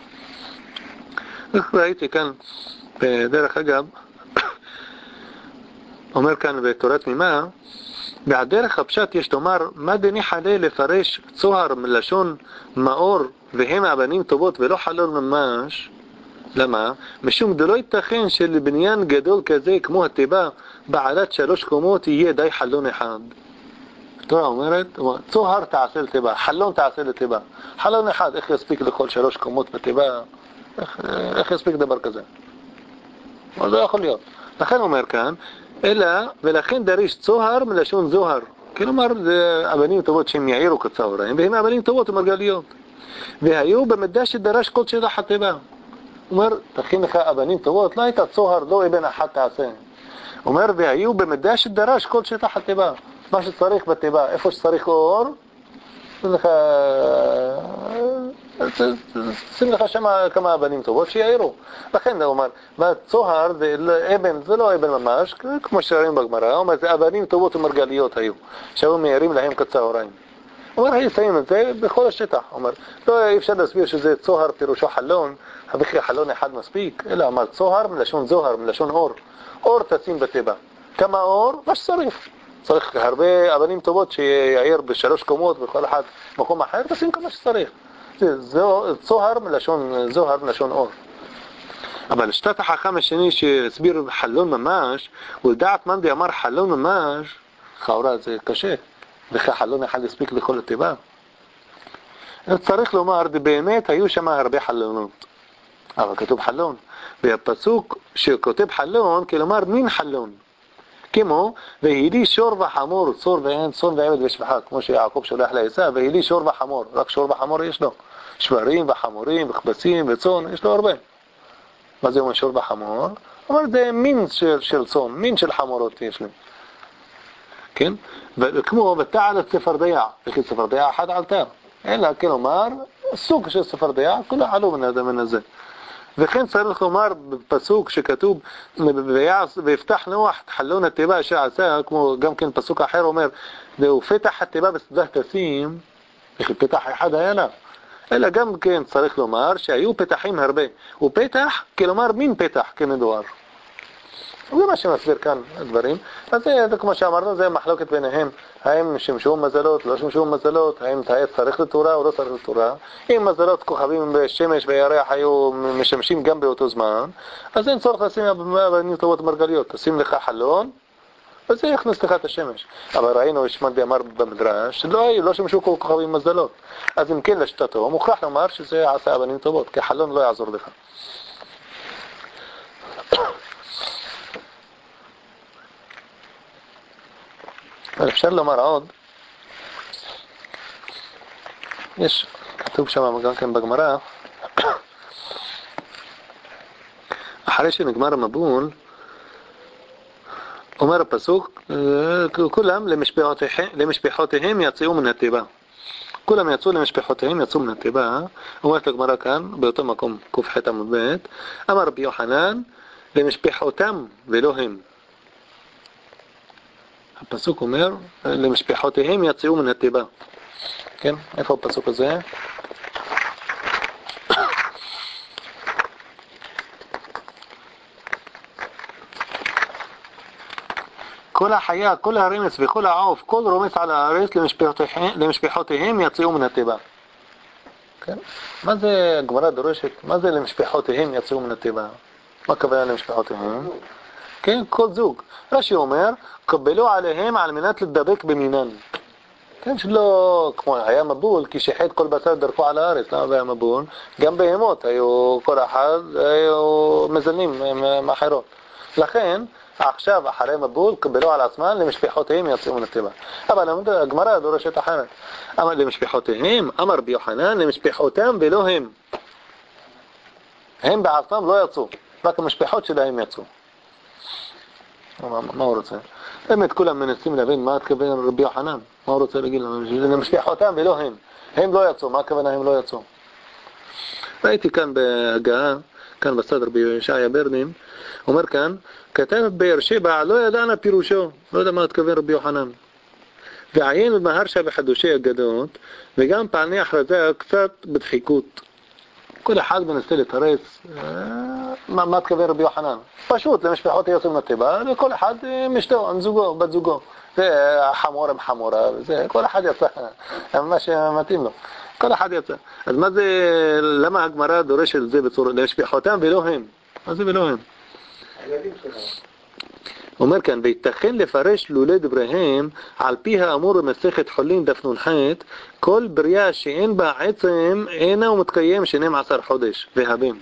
ראיתי כאן בדרך אגב אומר כאן בתורת מימה, בעדרך הפשט יש לומר מה דניחא ליה לפרש צוהר מלשון מאור והם אבנים טובות ולא חלון ממש. למה? משום דלא ייתכן שלבניין גדול כזה כמו התיבה בעלת 3 קומות יהיה די חלון אחד. התורה אומרת צוהר תעשה לתיבה, חלון תעשה לתיבה, חלון אחד איך יספיק לכל 3 קומות בתיבה? איך יספיק דבר כזה? לא יכול להיות. לכן אומר כאן אלא ולכן דריש צוהר מלשון זוהר, כלומר זה אבנים טובות שהם יעירו כצהריים והם אבנים טובות ומרגליות, והיו במידה שדרש כל שטח התיבה. אומר תכין לך אבנים טובות, לא הייתה צוהר לא אבן אחת תעשה. אומר והיו במידה שדרש כל שטח התיבה, מה שצריך בתיבה, איפה שצריך אור שים לך שם כמה אבנים טובות שיעירו. לכן הוא אומר, צוהר אבן, זה לא אבן ממש, כמו שראינו בגמרא, הוא אומר, זה אבנים טובות ומרגליות היו, שהיו מאירים להם כצהריים. הוא אומר, היו את זה בכל השטח. הוא אומר, לא אי אפשר להסביר שזה צוהר פירושו חלון, וכי חלון אחד מספיק, אלא אמר צוהר מלשון זוהר, מלשון אור. אור תשים בתיבה. כמה אור? מה שצריך. צריך הרבה אבנים טובות שיעיר ב3 קומות בכל אחד מקום אחר, תשים כמה שצריך. זה צוהר מלשון אור. אבל שתת החכם השני שהסביר חלון ממש, ולדעת מאן דאמר חלון ממש, לכאורה זה קשה, וכי חלון אחד יספיק לכל התיבה. צריך לומר, באמת היו שם הרבה חלונות, אבל כתוב חלון, והפסוק שכותב חלון, כלומר מין חלון, כמו והיא לי שור וחמור, צור ואין, צאן ועבד ושפחה, כמו שיעקב שולח לעשיו, והיא לי שור וחמור, רק שור וחמור יש לו, שברים וחמורים וכבשים וצאן, יש לו הרבה. מה זה אומר שור וחמור? אומר זה מין של צאן, מין של חמורות יש לי. כן? וכמו ותעלת צפרדע, וכי צפרדע אחד עלתה, אלא כלומר סוג של צפרדע, כולו עלו מן הזה. וכן צריך לומר בפסוק שכתוב ויפתח נוח חלון התיבה שעשה, כמו גם כן פסוק אחר אומר והוא פתח התיבה בסדה תשים, וכי פתח אחד היה לה, אלא גם כן צריך לומר שהיו פתחים הרבה, ופתח כלומר מין פתח כמדואר. זה מה שמסביר כאן הדברים. אז זה כמו שאמרנו, זה מחלוקת ביניהם, האם שימשו מזלות, לא שימשו מזלות, האם צריך לתורה או לא צריך לתורה. אם מזלות כוכבים בשמש וירח היו משמשים גם באותו זמן, אז אין צורך לשים אבנים טובות מרגליות, תשים לך חלון וזה יכנס לך את השמש. אבל ראינו שמאן דאמר במדרש לא שימשו כוכבים מזלות, אז אם כן לשיטתו מוכרח לומר שזה עשה אבנים טובות, כי חלון לא יעזור לך. אפשר לומר עוד, יש כתוב שם גם כן בגמרא, אחרי שנגמר המבול אומר הפסוק, כולם למשפחותיהם יצאו מן התיבה. כולם יצאו למשפחותיהם, יצאו מן התיבה. אומרת הגמרא כאן, באותו מקום, ק"ח עמוד ב', אמר רבי יוחנן, למשפחותם ולא הם. הפסוק אומר, למשפחותיהם יצאו מן התיבה. כן? איפה הפסוק הזה? כל החיה, כל הרמס וכל העוף, כל רומס על הארץ למשפחותיהם יצאו מן התיבה. כן? מה זה הגמרא דורשת? מה זה למשפחותיהם יצאו מן התיבה? מה הכוונה למשפחותיהם? כן, כל זוג. רש"י אומר, קבלו עליהם על מנת לדבק במינן. כן, שלא כמו היה מבול, כי שיחד כל בשר דרכו על הארץ. למה היה מבול? גם בהמות היו, כל אחד היו מזלנים מאחרות. לכן, עכשיו אחרי מבול, קבלו על עצמם למשפחותיהם יצאו מן התיבה. אבל הגמרא דורשת אחרת. אמר למשפחותיהם, אמר רבי יוחנן, למשפחותם ולא הם. הם בעצמם לא יצאו, רק המשפחות שלהם יצאו. מה הוא רוצה? באמת כולם מנסים להבין מה התכוון רבי יוחנן. מה הוא רוצה להגיד לנו? למשפחותם ולא הם. הם לא יצאו. מה הכוונה הם לא יצאו? ראיתי כאן בהגעה, כאן בסדר בישעיה ברנין, אומר כאן, כתב באר שבע לא ידענה פירושו. לא יודע מה התכוון רבי יוחנן. ועיין במהרש"א בחדושי אגדות, וגם פענח רזה קצת בדחיקות. כל אחד מנסה לתרץ מה התכוון רבי יוחנן. פשוט למשפחות יוצאים לתיבה, וכל אחד משתו, עם זוגו, בת זוגו. זה חמורה עם חמורה, וזה, כל אחד יצא, מה שמתאים לו. כל אחד יצא. אז מה זה, למה הגמרא דורשת את זה בצורה, למשפחותם ולא הם? מה זה ולא הם? אומר כאן, ויתכן לפרש לולא דבריהם, על פי האמור במסכת חולין דף נ"ח, כל בריאה שאין בה עצם, אינה ומתקיים 12 חודש, והבן.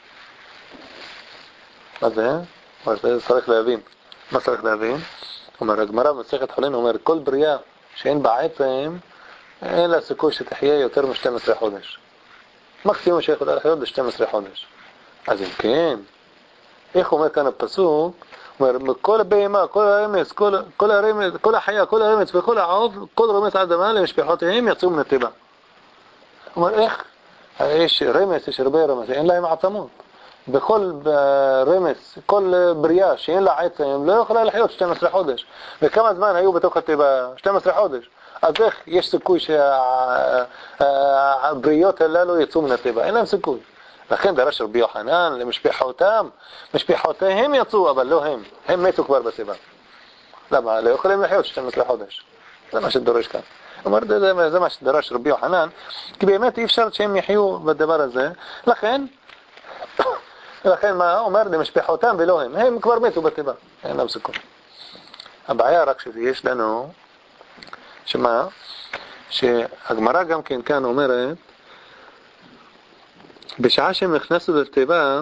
מה זה? זה צריך להבין. מה צריך להבין? אומר, הגמרא במסכת חולין אומר, כל בריאה שאין בה עצם, אין לה סיכוי שתחיה יותר מ-12 חודש. מקסימום שיכולה לחיות ב-12 חודש. אז אם כן, איך אומר כאן הפסוק? אומר, כל הבהמה, כל הרמס, כל החיה, כל הרמס וכל העוף, כל רומס האדמה למשפחותיהם יצאו מן התיבה. אומר, איך? יש רמס, יש הרבה רמס, אין להם עצמות. בכל רמס, כל בריאה שאין לה עצם, לא יכולה לחיות 12 חודש. וכמה זמן היו בתוך התיבה? 12 חודש. אז איך יש סיכוי שהבריאות הללו יצאו מן התיבה? אין להם סיכוי. לכן דרש רבי יוחנן למשפחותם, משפחותיהם יצאו, אבל לא הם. הם מתו כבר בתיבה. למה? לא יכולים לחיות 12 חודש. זה מה שדורש כאן. אומר, זה מה שדרש רבי יוחנן, כי באמת אי אפשר שהם יחיו בדבר הזה. לכן מה? אומר למשפחותם ולא הם. הם כבר מתו בתיבה. אין להם סיכוי. הבעיה רק שיש לנו, שמה? שהגמרא גם כן כאן אומרת, בשעה שהם נכנסו לתיבה,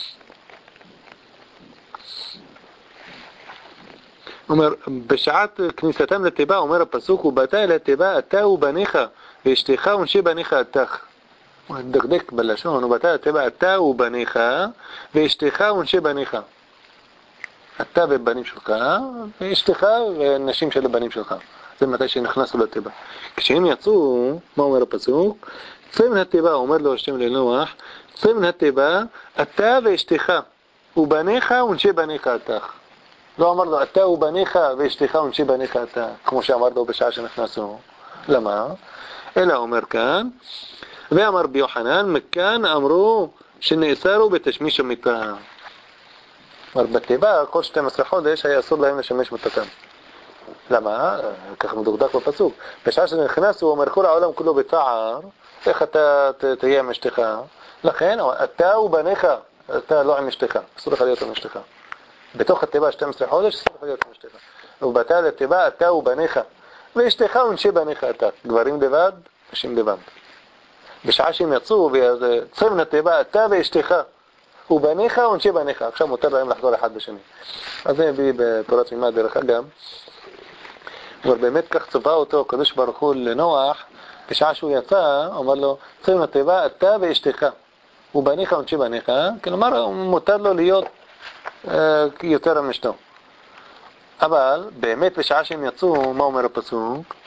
אומר, בשעת כניסתם לתיבה, אומר הפסוק, ובאת אל התיבה, אתה ובניך, ואשתך ונשי בניך אתך. הוא דקדק בלשון, ובאת אל התיבה, אתה ובניך, ואשתך ונשי בניך. אתה ובנים שלך, ואשתך ונשים של הבנים שלך. זה מתי שנכנסו לתיבה. כשהם יצאו, מה אומר הפסוק? צא מן התיבה, אומר לו השם לנוח, צא מן התיבה, אתה ואשתך, ובניך ונשי בניך אתך. לא אמר לו, אתה ובניך ואשתך ונשי בניך אתה, כמו שאמר לו בשעה שנכנסו. למה? אלא אומר כאן, ואמר רבי יוחנן, מכאן אמרו שנאסרו בתשמיש המיטה. בתיבה, כל 12 חודש היה אסור להם לשמש מיטתם. למה? ככה מדוקדק בפסוק. בשעה שנכנסו, אומר כל העולם כולו בצער, איך אתה תהיה עם אשתך? לכן, אתה ובניך, אתה לא עם אשתך, אסור לך להיות עם אשתך. בתוך התיבה 12 חודש, אסור לך להיות עם אשתך. ובאתה לתיבה, אתה ובניך, ואשתך ונשי בניך אתה. גברים לבד, נשים לבד. בשעה שהם יצאו, צא מן התיבה, אתה ואשתך, ובניך ונשי בניך. עכשיו מותר להם לחזור אחד בשני. אז זה הביא בתורת מימד דרך אגב. אבל באמת כך צבא אותו הקדוש ברוך הוא לנוח, בשעה שהוא יצא, אומר לו, צא מן התיבה, אתה ואשתך, ובניך ונשי בניך. כלומר, מותר לו להיות יותר מאשתו. אבל באמת בשעה שהם יצאו, מה אומר הפסוק?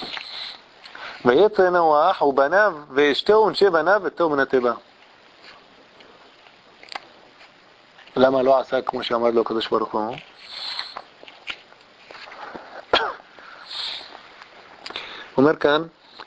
ויצא נוח ובניו ואשתו ונשי בניו ותו מן התיבה. למה לא עשה כמו שאמר לו הקדוש ברוך הוא? אומר כאן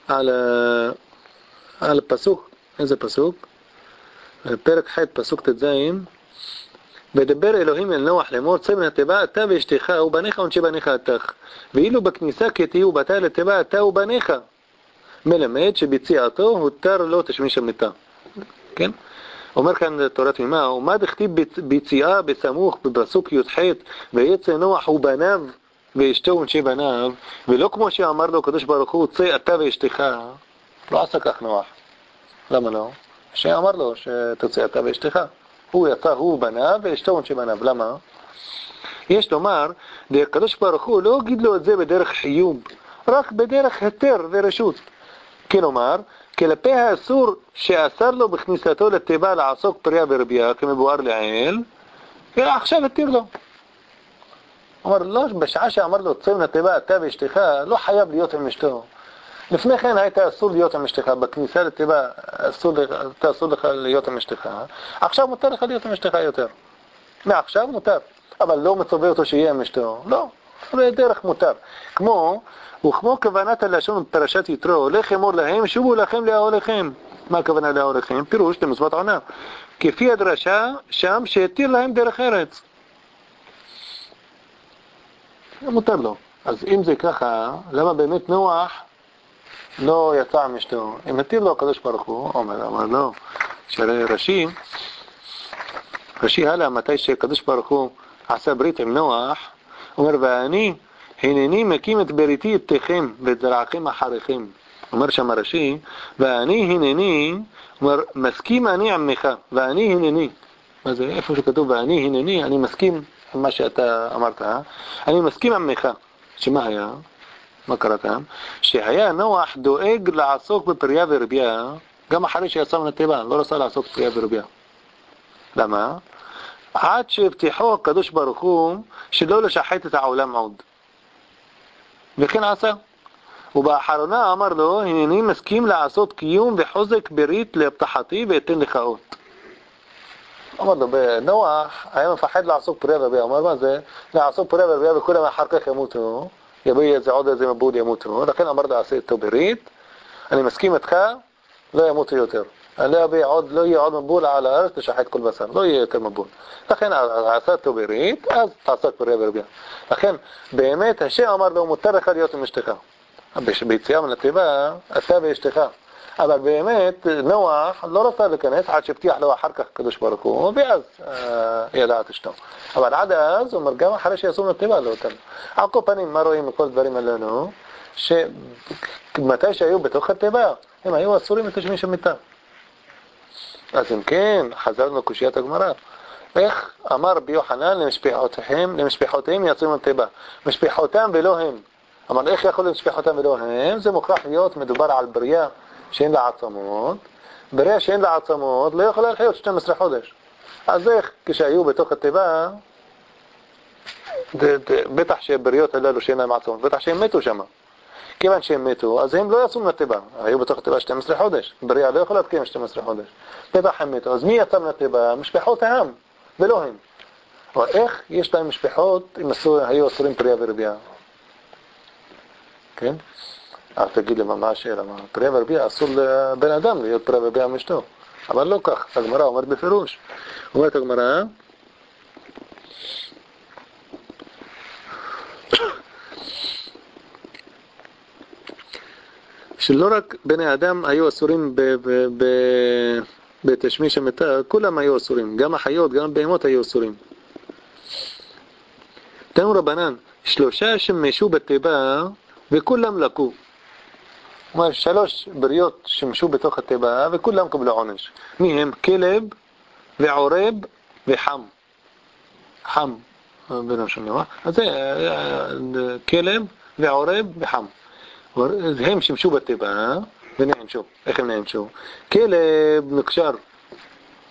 על פסוק, איזה פסוק? פרק ח' פסוק ט"ז, ודבר אלוהים אל נוח לאמור צא מן התיבה אתה ואשתך ובניך ונשי בניך אתך, ואילו בכניסה כי תהיו בתא לתיבה אתה ובניך, מלמד שביציאתו הותר לו תשמיש המיטה. כן? אומר כאן תורת תמימה, ומה דכתיב ביציאה בסמוך בפסוק י"ח ויצא נוח ובניו ואשתו ונשי בניו, ולא כמו שאמר לו הקדוש ברוך הוא צא אתה ואשתך. לא עשה כך נוח. למה לא? שאמר לו שתצא אתה ואשתך. הוא יצא הוא בניו ואשתו ונשי בניו. למה? יש לומר, הקדוש ברוך הוא לא גיד לו את זה בדרך חיוב, רק בדרך היתר ורשות. כלומר, כלפי האסור שאסר לו בכניסתו לתיבה לעסוק פריה ורבייה כמבואר לעיל, ועכשיו התיר לו. אמר לו, בשעה שאמר לו צא מן התיבה אתה ואשתך, לא חייב להיות עם אשתו. לפני כן היית אסור להיות עם אשתך, בכניסה לתיבה אסור לך להיות עם אשתך, עכשיו מותר לך להיות עם אשתך יותר. מעכשיו מותר, אבל לא מצווה אותו שיהיה עם אשתו, לא, זה דרך מותר. וכמו כוונת הלשון בפרשת יתרו, לך אמור להם, שובו לכם לאהליכם. מה הכוונה לאהליכם? פירוש למצוות עונה. כפי הדרשה שם שהתיר להם דרך ארץ. מותר לו. אז אם זה ככה, למה באמת נוח לא יצא עם אשתו? אם התיר לו הקדוש ברוך הוא, אומר לא, שהרי רש"י הלאה, מתי שהקדוש ברוך הוא עשה ברית עם נוח, אומר ואני הנני מקים את בריתי איתכם ואת זרעכם אחריכם. אומר שם רש"י, ואני הנני, אומר מסכים אני עמך, ואני הנני. מה זה? איפה שכתוב ואני הנני, אני מסכים עם מה שאתה אמרת, אני מסכים עמך. שמה היה? מה קרה כאן? שהיה נוח דואג לעסוק בפריה ורבייה, גם אחרי שיצא מן התיבה, לא רצה לעסוק בפריה ורבייה. למה? עד שהבטיחו הקדוש ברוך הוא שלא לשחט את העולם עוד. וכן עשה. ובאחרונה אמר לו, הנני מסכים לעשות קיום וחוזק ברית להבטחתי ואתן לך אות. אמר לו, נוח היה מפחד לעסוק פריה ורבייה. אמר מה זה? לעסוק פריה ורבייה וכולם אחר כך ימותו, יביא איזה עוד איזה מבול ימותו. לכן אמר לו, עשה איתו ברית, אני מסכים איתך, לא ימותו יותר. לא יהיה עוד מבול על הארץ לשחט כל בשר, לא יהיה יותר מבול. לכן עשה איתו ברית, אז תעסוק פריה ורבייה. לכן באמת השם אמר לו, מותר לך להיות עם אשתך. ביציאה מן התיבה, אתה ואשתך. אבל באמת נוח לא רצה להיכנס עד שהבטיח לו אחר כך הקדוש ברוך הוא, ואז ידע את אשתו. אבל עד אז, הוא אומר, גם אחרי שיעשו מן התיבה לא אותנו. על כל פנים, מה רואים מכל דברים עלינו? שמתי שהיו בתוך התיבה, הם היו אסורים לתשמיש המיטה. אז אם כן, חזרנו לקושיית הגמרא. איך אמר רבי יוחנן למשפחותיהם יצאו מן התיבה? משפחותם ולא הם. אבל איך יכול למשפחותם ולא הם? זה מוכרח להיות מדובר על בריאה שאין לה עצמות. בריאה שאין לה עצמות לא יכולה לחיות 12 חודש. אז איך כשהיו בתוך התיבה, בטח שהבריות הללו שאין להם עצמות, בטח שהם מתו שם. כיוון שהם מתו, אז הם לא יצאו מהתיבה. היו בתוך התיבה 12 חודש. בריאה לא יכולה להתקיים 12 חודש. בטח הם מתו. אז מי יצא מהתיבה? משפחות העם, ולא הם. אבל איך יש להם משפחות אם היו אסורים פריה ורבייה? כן? אז תגיד לי מה השאלה? פריה ורבייה אסור לבן אדם להיות פריה ורבייה עם אשתו. אבל לא כך. הגמרא אומרת בפירוש. אומרת הגמרא, שלא רק בני אדם היו אסורים בתשמיש המיטה, כולם היו אסורים. גם החיות, גם בהמות היו אסורים. תנו רבנן, 3 שמשו בתיבה וכולם לקו. כלומר 3 בריות שמשו בתוך התיבה וכולם קבלו עונש. מי הם? כלב ועורב וחם. חם. בינם שנייה. אז זה כלב ועורב וחם. הם שמשו בתיבה ונענשו. איך הם נענשו? כלב נקשר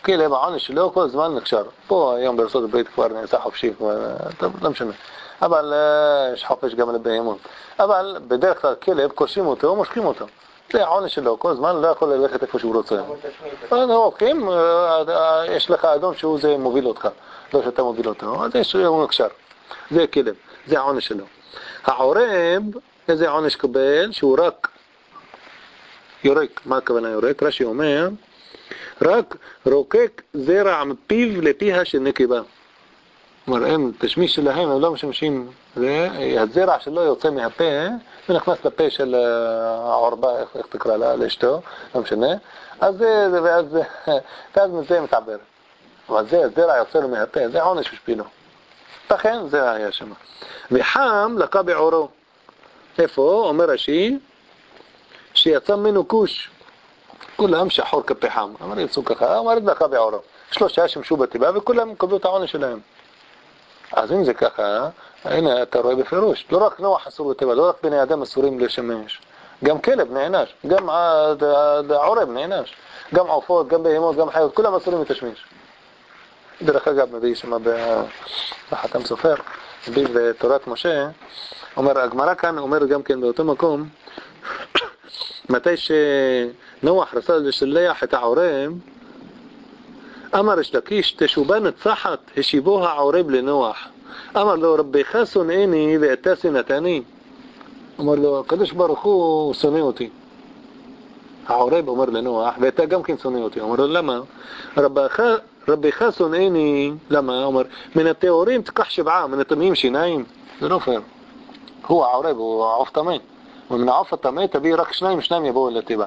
כלב העונש שלו כל הזמן נקשר. פה היום בארצות הברית כבר נעשה חופשי, טוב, לא משנה. אבל יש חופש גם לבהמות. אבל בדרך כלל כלב קושרים אותו, מושכים אותו. זה העונש שלו, כל הזמן לא יכול ללכת איפה שהוא רוצה. הופכים, יש לך אדום שהוא זה מוביל אותך, לא שאתה מוביל אותו, אז יש הוא נקשר. זה כלב, זה העונש שלו. העורב, איזה עונש קבל? שהוא רק יורק. מה הכוונה יורק? רש"י אומר, רק רוקק זרע מפיו לפיה של נקבה. כלומר, הם, תשמיש שלהם, הם לא משמשים, הזרע שלו יוצא מהפה, ונכנס לפה של העורבה, איך תקרא לה, לאשתו, לא משנה, אז ואז מזה מתעבר. אבל זה, הזרע יוצא לו מהפה, זה עונש בשבילו. לכן, זה היה שם. וחם לקה בעורו. איפה? אומר רש"י, שיצא ממנו כוש. כולם שחור כפחם. אמר יצאו ככה, אמר לקה בעורו. 3 שמשו בתיבה, וכולם קבלו את העונש שלהם. אז אם זה ככה, הנה אתה רואה בפירוש, לא רק נוח אסור בתיבה, לא רק בני אדם אסורים לשמש, גם כלב נענש, גם העורב נענש, גם עופות, גם בהמות, גם חיות, כולם אסורים לתשמיש. דרך אגב, מביא שמה בחתם סופר, מביא בתורת משה, אומר, הגמרא כאן אומר גם כן באותו מקום, מתי שנוח רצה לשלח את העורב, אמר יש לקיש, תשובה נצחת, השיבו העורב לנוח. אמר לו, רבך שונאני ואתה שנאתני. אמר לו, הקדוש ברוך הוא שונא אותי. העורב אומר לנוח, ואתה גם כן שונא אותי. אמר לו, למה? רבך שונאני, למה? אומר, מן הטהורים תקח 7, מן הטמאים שיניים. זה לא פייר. הוא העורב, הוא עוף טמא. ומן העוף הטמא תביא רק 2 יבואו לתיבה.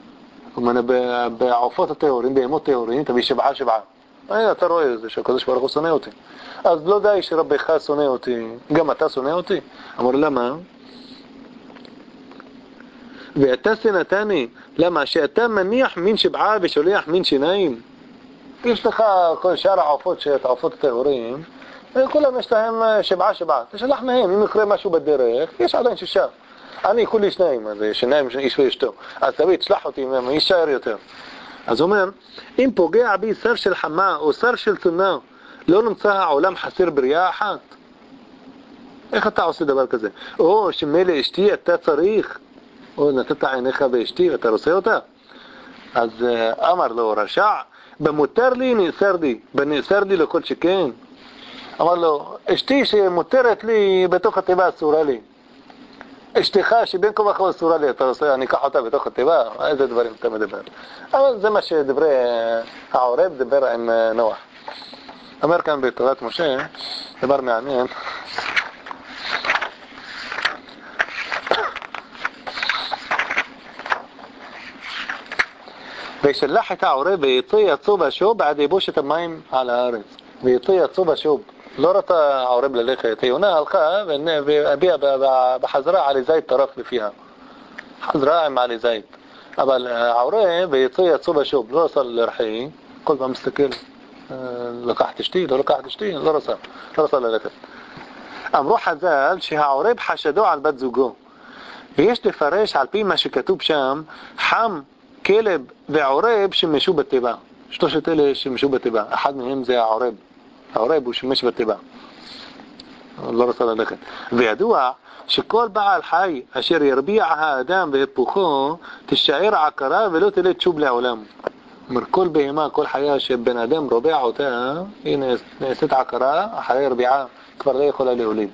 בעופות הטהורים, בהמות טהורים, תביא 7. אתה רואה את זה שהקדוש ברוך הוא שונא אותי. אז לא די שרבך שונא אותי, גם אתה שונא אותי? אמר למה? ואתה שנאתני, למה? שאתה מניח מין 7 ושולח מין שיניים. יש לך כל שאר העופות, העופות הטהורים, כולם יש להם 7. תשלח מהם, אם יקרה משהו בדרך, יש עדיין 6. אני כולי 2, אז שיניים איש ואשתו. אז תביא, תשלח אותי, יישאר יותר. אז הוא אומר, אם פוגע בי שר של חמה או שר של צונה, לא נמצא העולם חסר בריאה אחת? איך אתה עושה דבר כזה? או שמילא אשתי אתה צריך, או נתת עיניך באשתי ואתה רוצה אותה? אז אמר לו רשע, במותר לי נאסר לי, בנאסר לי לכל שכן. אמר לו, אשתי שמותרת לי בתוך התיבה אסורה לי. אשתך שבין כה וכה אסורה לי, אתה עושה, אני אקח אותה בתוך התיבה, איזה דברים אתה מדבר? אבל זה מה שדברי העורב דבר עם נוח. אומר כאן בתורת משה, דבר מעניין. וישלח את העורב ויצא יצוא בשוב בעד יבושת המים על הארץ. ויצא יצוא בשוב. לא רצה העורב ללכת, יונה הלכה והביאה בחזרה עלי זית טרף בפיה. חזרה עם עלי זית. אבל העורב ויצא יצוא בשוב, לא רצה לרחי, כל פעם מסתכל, לקחת אשתי, לא לקחת אשתי, לא רצה ללכת. אמרו חז"ל שהעורב חשדו על בת זוגו. ויש לפרש על פי מה שכתוב שם, חם, כלב ועורב שמשו בתיבה. 3 אלה שמשו בתיבה. אחד מהם זה העורב. העורב הוא שמש בתיבה. לא רוצה ללכת. וידוע שכל בעל חי אשר ירביע האדם והפוכו, תשאר עקרה ולא תלד שוב לעולם. אומר, כל בהמה, כל חיה שבן אדם רובע אותה, היא נעשית עקרה, אחרי רביעה כבר לא יכולה להוליד.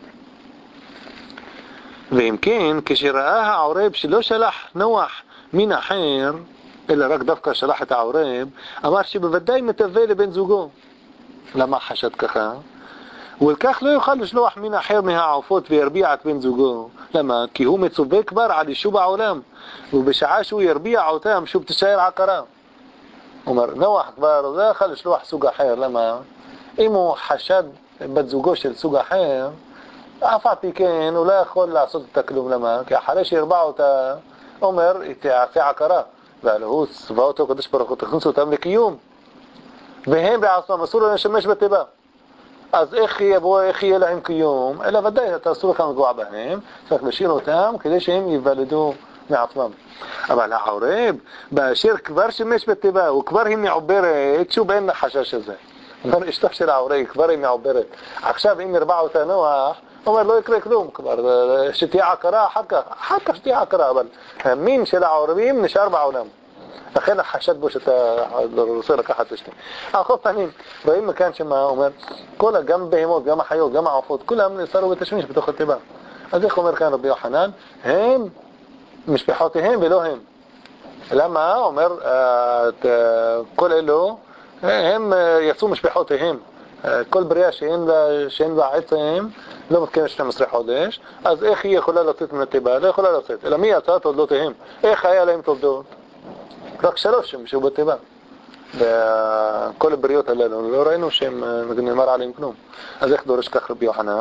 ואם כן, כשראה העורב שלא שלח נוח מין אחר, אלא רק דווקא שלח את העורב, אמר שבוודאי מתווה לבן זוגו. למה חשד ככה? ולכך לא יוכל לשלוח מין אחר מהעופות וירביע את בן זוגו. למה? כי הוא מצווה כבר על יישוב העולם, ובשעה שהוא ירביע אותם שוב תשאר עקרה. אומר, נוח כבר לא יכול לשלוח סוג אחר. למה? אם הוא חשד בת זוגו של סוג אחר, אף על פי כן הוא לא יכול לעשות את הכלום. למה? כי אחרי שירבע אותה, אומר, היא תעשה עקרה. והוא צבא אותו קדוש ברוך הוא, תכניסו אותם לקיום. והם בעצמם אסור להם לשמש בתיבה. אז איך יהיה להם קיום? אלא ודאי, אתה אסור לך לגוע בהם, צריך להשאיר אותם כדי שהם ייוולדו מעצמם. אבל העורב, באשר כבר שימש בתיבה, וכבר היא מעוברת, שוב אין החשש הזה. אומר, אשתו של העורב, כבר היא מעוברת. עכשיו אם ירבע אותה נוח, אומר, לא יקרה כלום, כבר שתהיה עקרה אחר כך שתהיה עקרה, אבל המין של העורבים נשאר בעולם. לכן החשד בו שאתה רוצה לקחת לשני. על כל פנים, רואים מכאן שמה אומר, גם בהמות, גם החיות, גם העופות, כולם נשארו בתשמיש בתוך התיבה. אז איך אומר כאן רבי יוחנן? הם משפחותיהם ולא הם. למה? אומר, כל אלו, הם יצאו משפחותיהם. כל בריאה שאין בה עצם, לא מתקיים 12 חודש, אז איך היא יכולה לצאת מן התיבה? לא יכולה לצאת. אלא מי יצא תולדותיהם? איך היה להם תולדות? רק 3 שמשו בתיבה. וכל הבריות הללו, לא ראינו שהם נאמר עליהם כלום. אז איך דורש כך רבי יוחנן?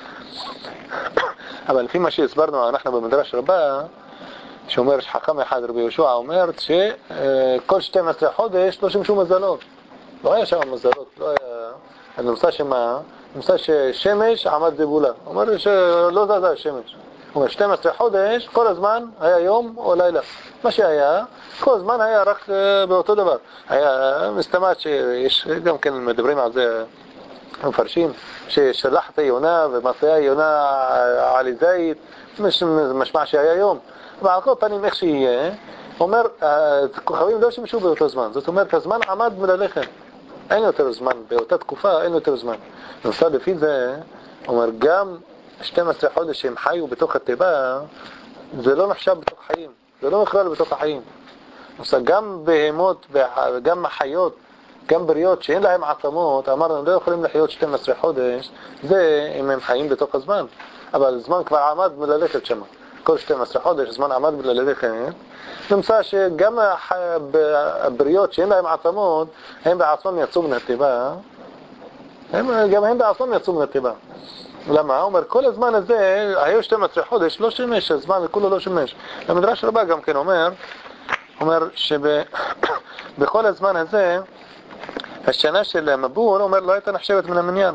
אבל לפי מה שהסברנו אנחנו במדרש רבה, שאומר שחכם אחד רבי יהושע אומר שכל 12 חודש לא שמשו מזלות. לא היה שם מזלות, לא היה... נמצא שמה? נמצא ששמש עמד זבולה. אומר שלא זזה השמש. אומר 12 חודש, כל הזמן היה יום או לילה. מה שהיה, כל הזמן היה רק באותו דבר. היה מסתמת שיש, גם כן מדברים על זה המפרשים, ששלח את היונה ומציעה יונה עלי זית, משמע שהיה יום. ועל כל פנים איך שיהיה, אומר, כוכבים לא שמשו באותו זמן. זאת אומרת, הזמן עמד מללכת. אין יותר זמן, באותה תקופה אין יותר זמן. נוסע לפי זה, אומר, גם 12 חודש שהם חיו בתוך התיבה, זה לא נחשב בתוך חיים, זה לא נכלל בתוך החיים. נוסע, גם בהמות וגם החיות, גם בריות שאין להם עצמות, אמרנו, הם לא יכולים לחיות 12 חודש, זה אם הם חיים בתוך הזמן. אבל הזמן כבר עמד מללכת שם. כל 12 חודש הזמן עמד מללכת. נמצא שגם הבריות שאין להם עצמות, הם בעצמם יצאו מן התיבה. גם הם בעצמם יצאו מן התיבה. למה? הוא אומר, כל הזמן הזה, היו 12 חודש, לא שימש, הזמן כולו לא שימש. המדרש רבה גם כן אומר שבכל הזמן הזה, השנה של מבול, אומר, לא הייתה נחשבת מן המניין.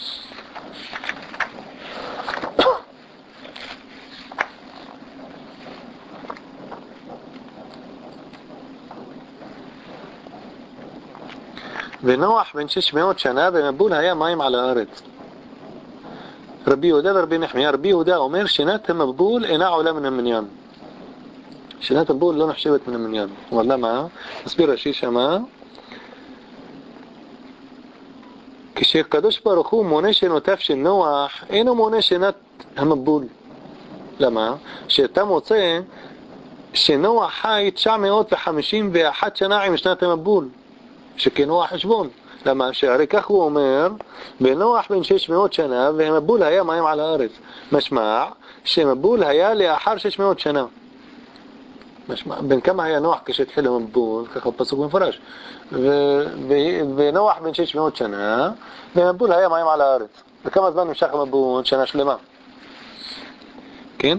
ונוח בן 600 שנה, במבול היה מים על הארץ. רבי יהודה ורבי נחמיה, רבי יהודה אומר, שנת המבול אינה עולה מן המניין. שנת המבול לא נחשבת מן המניין. הוא אומר, למה? מסביר רש"י שמה, כשקדוש ברוך הוא מונה שנותיו של נוח, אינו מונה שנת המבול. למה? שאתה מוצא שנוח חי 951 שנה עם שנת המבול, שכנוח חשבון. למה? שהרי כך הוא אומר, בנוח בן 600 שנה, והמבול היה מים על הארץ. משמע שמבול היה לאחר 600 שנה. משמע, בין כמה היה נוח כשהתחיל המבול, ככה פסוק מפורש. ונוח בן 600 שנה, והמבול היה מים על הארץ. וכמה זמן נמשך המבול? שנה שלמה. כן?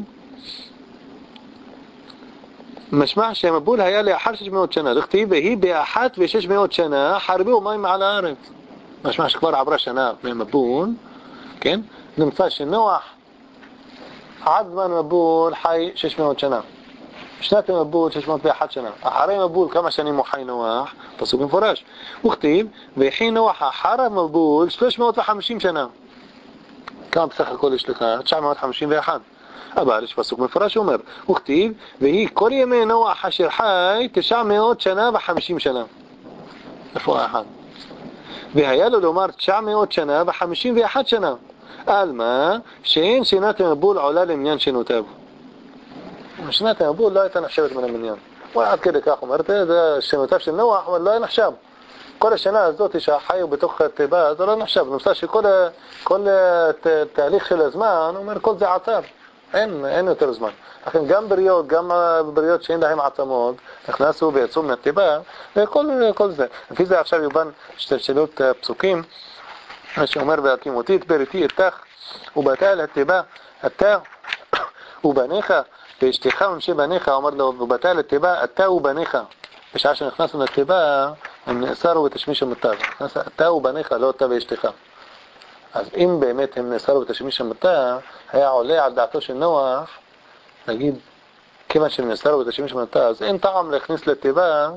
משמע שהמבול היה לאחר 600 שנה. לכתיב, והיא באחת ו600 שנה, חרבו מים על הארץ. משמע שכבר עברה שנה מהמבול, כן? נמצא שנוח עד זמן מבול חי 600 שנה. שנת המבול 601 שנה. אחרי מבול כמה שנים הוא חי נוח? פסוק מפורש. וכתיב, והחי נוח אחר המבול 350 שנה. כמה בסך הכל יש לך? 951. אבל יש פסוק מפורש שאומר, וכתיב, והיא כל ימי נוח אשר חי 900 שנה ו50 שנה. איפה האחד? והיה לו לומר 900 שנה ו51 שנה. על מה? שאין שנת המבול עולה למניין שנותיו. שנת המבול לא הייתה נחשבת מן המניין. ועד כדי כך אומרת, זה שנותיו של נוח, אבל לא היה נחשב. כל השנה הזאת שהחיו בתוך התיבה, זה לא נחשב. נמצא שכל תהליך של הזמן, אומר, כל זה עצר. אין יותר זמן. לכן גם בריות שאין להם עצמות, נכנסו ויצאו מן התיבה, וכל זה. לפי זה עכשיו יובן השתלשלות פסוקים, מה שאומר, והקימותי את בריתי איתך, ובאת אל התיבה, אתה ובניך, ואשתך ומשי בניך, אומר לו, ובאת אל התיבה, אתה ובניך. בשעה שנכנסנו לתיבה, הם נאסרו בתשמיש המותר. אתה ובניך, לא אתה ואשתך. אז אם באמת הם נאסרו בתשמיש המותר, היה עולה על דעתו של נוח, נגיד, כיוון שהם נסתרו בתשמיש מנתה, אז אין טעם להכניס לתיבה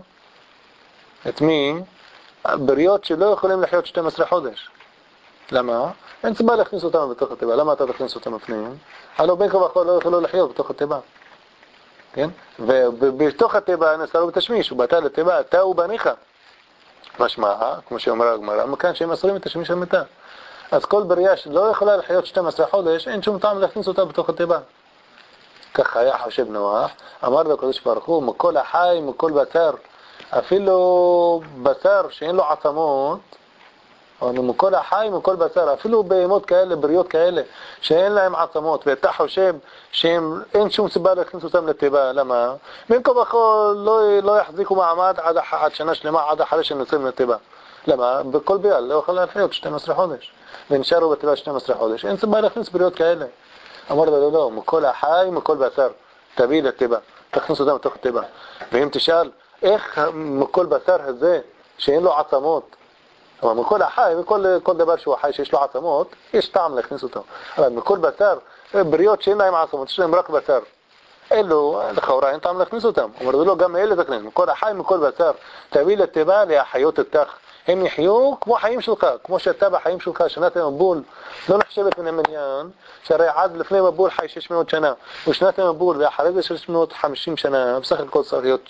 את מי? בריות שלא יכולים לחיות 12 חודש. למה? אין סיבה להכניס אותם בתוך התיבה. למה אתה תכניס אותם בפנים? הלוא בין כה וכה לא יכולו לחיות בתוך התיבה. כן? ובתוך התיבה נסתרו בתשמיש, ובטל לתיבה, אתה ובניך. משמע, כמו שאומרה הגמרא, מכאן שהם אסורים את תשמיש המתה. אז כל בריאה שלא יכולה לחיות 12 חודש, אין שום טעם להכניס אותה בתוך התיבה. כך היה חושב נוח, אמר לו הקדוש ברוך הוא, מכל החי, מכל בשר, אפילו בשר שאין לו עצמות, או מכל החי, מכל בשר, אפילו בהמות כאלה, בריות כאלה, שאין להם עצמות, ואתה חושב שאין שום סיבה להכניס אותם לתיבה, למה? בין כה וכה לא יחזיקו מעמד עד שנה שלמה, עד אחרי שהם יוצאים לתיבה. למה? בכל בריאה לא יכול לחיות 12 חודש, ונשארו בתיבה 12 חודש, אין סיבה להכניס בריות כאלה. אמר לו, לא, מכל החי, מכל בשר, תביא לתיבה, תכניס אותם לתוך התיבה. ואם תשאל, איך מכל בשר הזה, שאין לו עצמות, אבל מכל החי, כל דבר שהוא חי שיש לו עצמות, יש טעם להכניס אותו. אבל מכל בשר, בריות שאין להם עצמות, יש להם רק בשר. אלו, לכאורה, אין טעם להכניס אותם. אומר לו, לא, גם אלה תכניס, מכל החי, מכל בשר, תביא לתיבה להחיות אותך. הם יחיו כמו חיים שלך, כמו שאתה בחיים שלך, שנת המבול לא נחשבת מן המניין, שהרי עד לפני מבול חי 600 שנה, ושנת המבול ואחרי זה 650 שנה, בסך הכל צריך להיות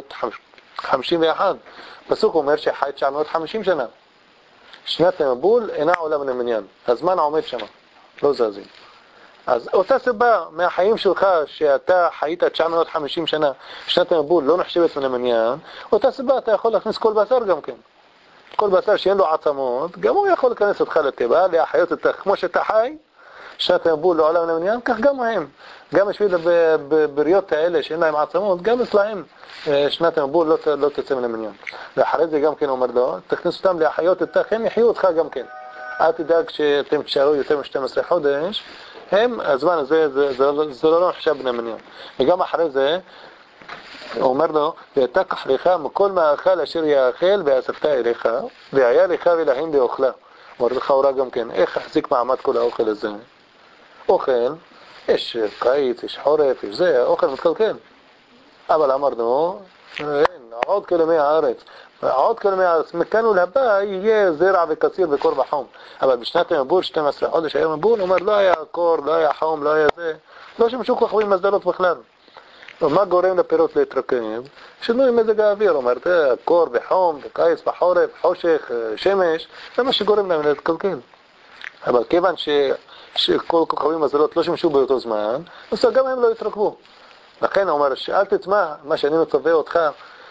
951. פסוק אומר שחי 950 שנה. שנת המבול אינה עולה מן המניין, הזמן עומד שם, לא זזים. אז אותה סיבה מהחיים שלך שאתה חיית 950 שנה, שנת המבול לא נחשבת מן המניין, אותה סיבה אתה יכול להכניס כל בשר גם כן. כל בשר שאין לו עצמות, גם הוא יכול להיכנס אותך לתיבה, להחיות אותך כמו שאתה חי, שנת המבול לא עולה מן המניין, כך גם הם. גם בשביל בריות האלה שאין להם עצמות, גם אצלהם שנת המבול לא תצא מן המניין. ואחרי זה גם כן אומר לו, תכניס אותם להחיות אותך, הם יחיו אותך גם כן. אל תדאג שאתם תשארו יותר מ-12 חודש, הזמן הזה, זה לא נחשב מן המניין. וגם אחרי זה, הוא אומר לו, ותקח לך מכל מאכל אשר יאכל ואספת אליך, והיה לך ולהם באוכלה. אומר לך אורה גם כן, איך החזיק מעמד כל האוכל הזה? אוכל, יש קיץ, יש חורף, יש זה, אוכל מתקלקל. אבל אמרנו, אין, עוד כלמי הארץ. עוד כלמי הארץ, מכאן ולהבא יהיה זרע וקציר וקור וחום. אבל בשנת המבול, 12 חודש היה מבול, הוא אומר, לא היה קור, לא היה חום, לא היה זה. לא שמשו כוכבים מזדלות בכלל. ומה גורם לפירות להתרקב? שינוי מזג האוויר, אומרת, קור וחום, קיץ וחורף, חושך, שמש, זה מה שגורם להם להתקלקל. אבל כיוון שכל כוכבים מזלות לא שמשו באותו זמן, אז גם הם לא יתרקבו. לכן הוא אומר, שאל תצמא, מה שאני מצווה אותך,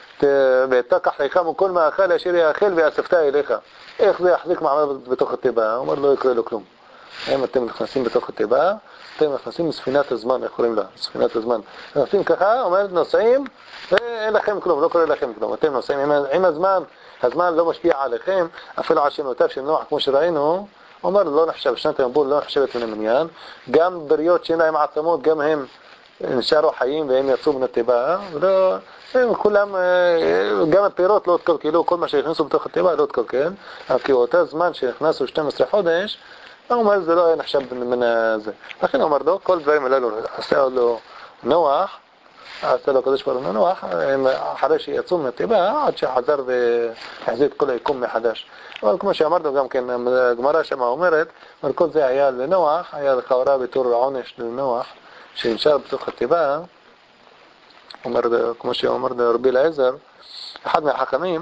ותקח לך מכל מאכל אשר יאכל ואספת אליך. איך זה יחזיק מעמד בתוך התיבה? הוא אומר, לא יקרה לו כלום. אם אתם נכנסים בתוך התיבה, אתם נכנסים מספינת הזמן, איך קוראים לה? ספינת הזמן. נכנסים ככה, אומרת, נוסעים, ואין לכם כלום, לא קורה לכם כלום. אתם נוסעים עם הזמן, הזמן לא משפיע עליכם, אפילו על שנותיו של נוח, כמו שראינו, אומר, לא נחשב, שנת המבול לא נחשבת מן המניין. גם בריות שאין להם עצמות, גם הם נשארו חיים והם יצאו מן התיבה, ולא, הם כולם, גם הפירות לא התקלקלו, כל מה שהכנסו בתוך התיבה לא התקלקל, כי אותה זמן שנכנסו 12 חודש, הוא אומר, זה לא היה נחשב מן זה. לכן הוא אומר לו, כל דברים הללו עשה לו נוח, עשה לו קדוש ברוך הוא נוח, אחרי שיצאו מהתיבה, עד שחזר והחזיר את כל היקום מחדש. אבל כמו שאמרנו גם כן, הגמרא שמה אומרת, כל זה היה לנוח, היה לכאורה בתור עונש לנוח, שנשאר בתוך התיבה, כמו שאומר רבי אליעזר, אחד מהחכמים,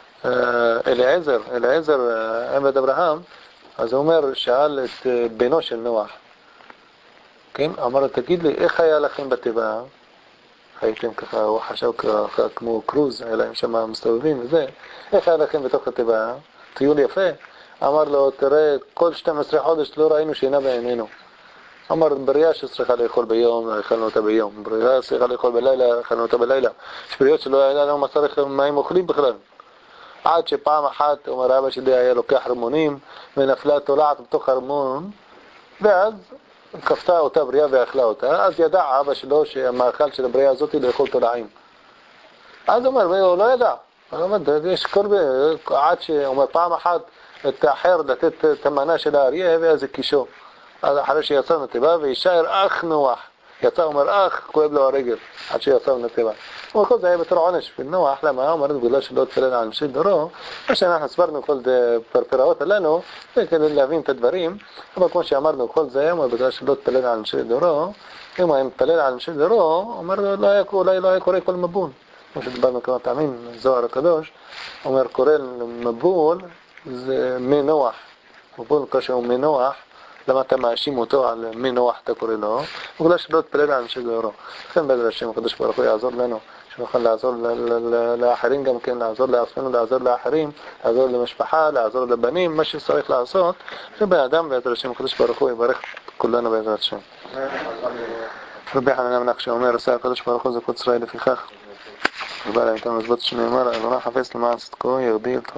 אליעזר עבד אברהם, אז הוא אומר, שאל את בנו של נוח, כן? אמר לו, תגיד לי, איך היה לכם בתיבה? הייתם ככה, הוא חשב כמו קרוז, היה להם שם מסתובבים וזה, איך היה לכם בתוך התיבה? טיול יפה. אמר לו, תראה, כל 12 חודש לא ראינו שינה בעינינו. אמר, בריאה שצריכה לאכול ביום, אכלנו אותה ביום. בריאה שצריכה לאכול בלילה, אכלנו אותה בלילה. יש בריאות שלא היה לנו מסריך מים אוכלים בכלל. עד שפעם אחת, אומר אבא שלי היה לוקח רמונים, ונפלה תולעת בתוך הרמון, ואז כפתה אותה בריאה ואכלה אותה, אז ידע אבא שלו שהמאכל של הבריאה הזאת היא לאכול תולעים. אז הוא אומר, הוא לא ידע. הוא אומר, יש קורבה, עד שאומר פעם אחת תאחר לתת את המנה של האריה, ואז הקישו. אז אחרי שיצא נתיבה, וישאר אך נוח, יצא אומר כואב לו הרגל עד שיצא מן התיבה. וכל זה היה בתור עונש בנוח, למה? אמרנו בגלל שלא תפלל על משיל דורו, מה שאנחנו הסברנו כל פרפראות עלינו, כדי להבין את הדברים, אבל כמו שאמרנו כל זה, אומר בגלל שלא תפלל על משיל דורו, אם הוא מתפלל על משיל דורו, אומר אולי לא היה קורא כל מבול. כמו שדיברנו כמה פעמים, זוהר הקדוש, אומר קורא מבול, זה מנוח, מבול כאשר הוא מנוח, למה אתה מאשים אותו על מנוח אתה קורא לו? בגלל שלא תפלל על משיל דורו. לכן בעזרת השם הקדוש ברוך הוא יעזור לנו, שנוכל לעזור לאחרים גם כן, לעזור לעצמנו, לעזור לאחרים, לעזור למשפחה, לעזור לבנים, מה שצריך לעשות, שבאדם בעזרת השם הקדוש ברוך הוא יברך כולנו בעזרת השם. רבי חנניה בן עקשיא אומר, עשה הקדוש ברוך הוא זכות ישראל לפיכך. ובא להם כאן מזבות שנאמר, אדוני חפש למען צדקו יגדיל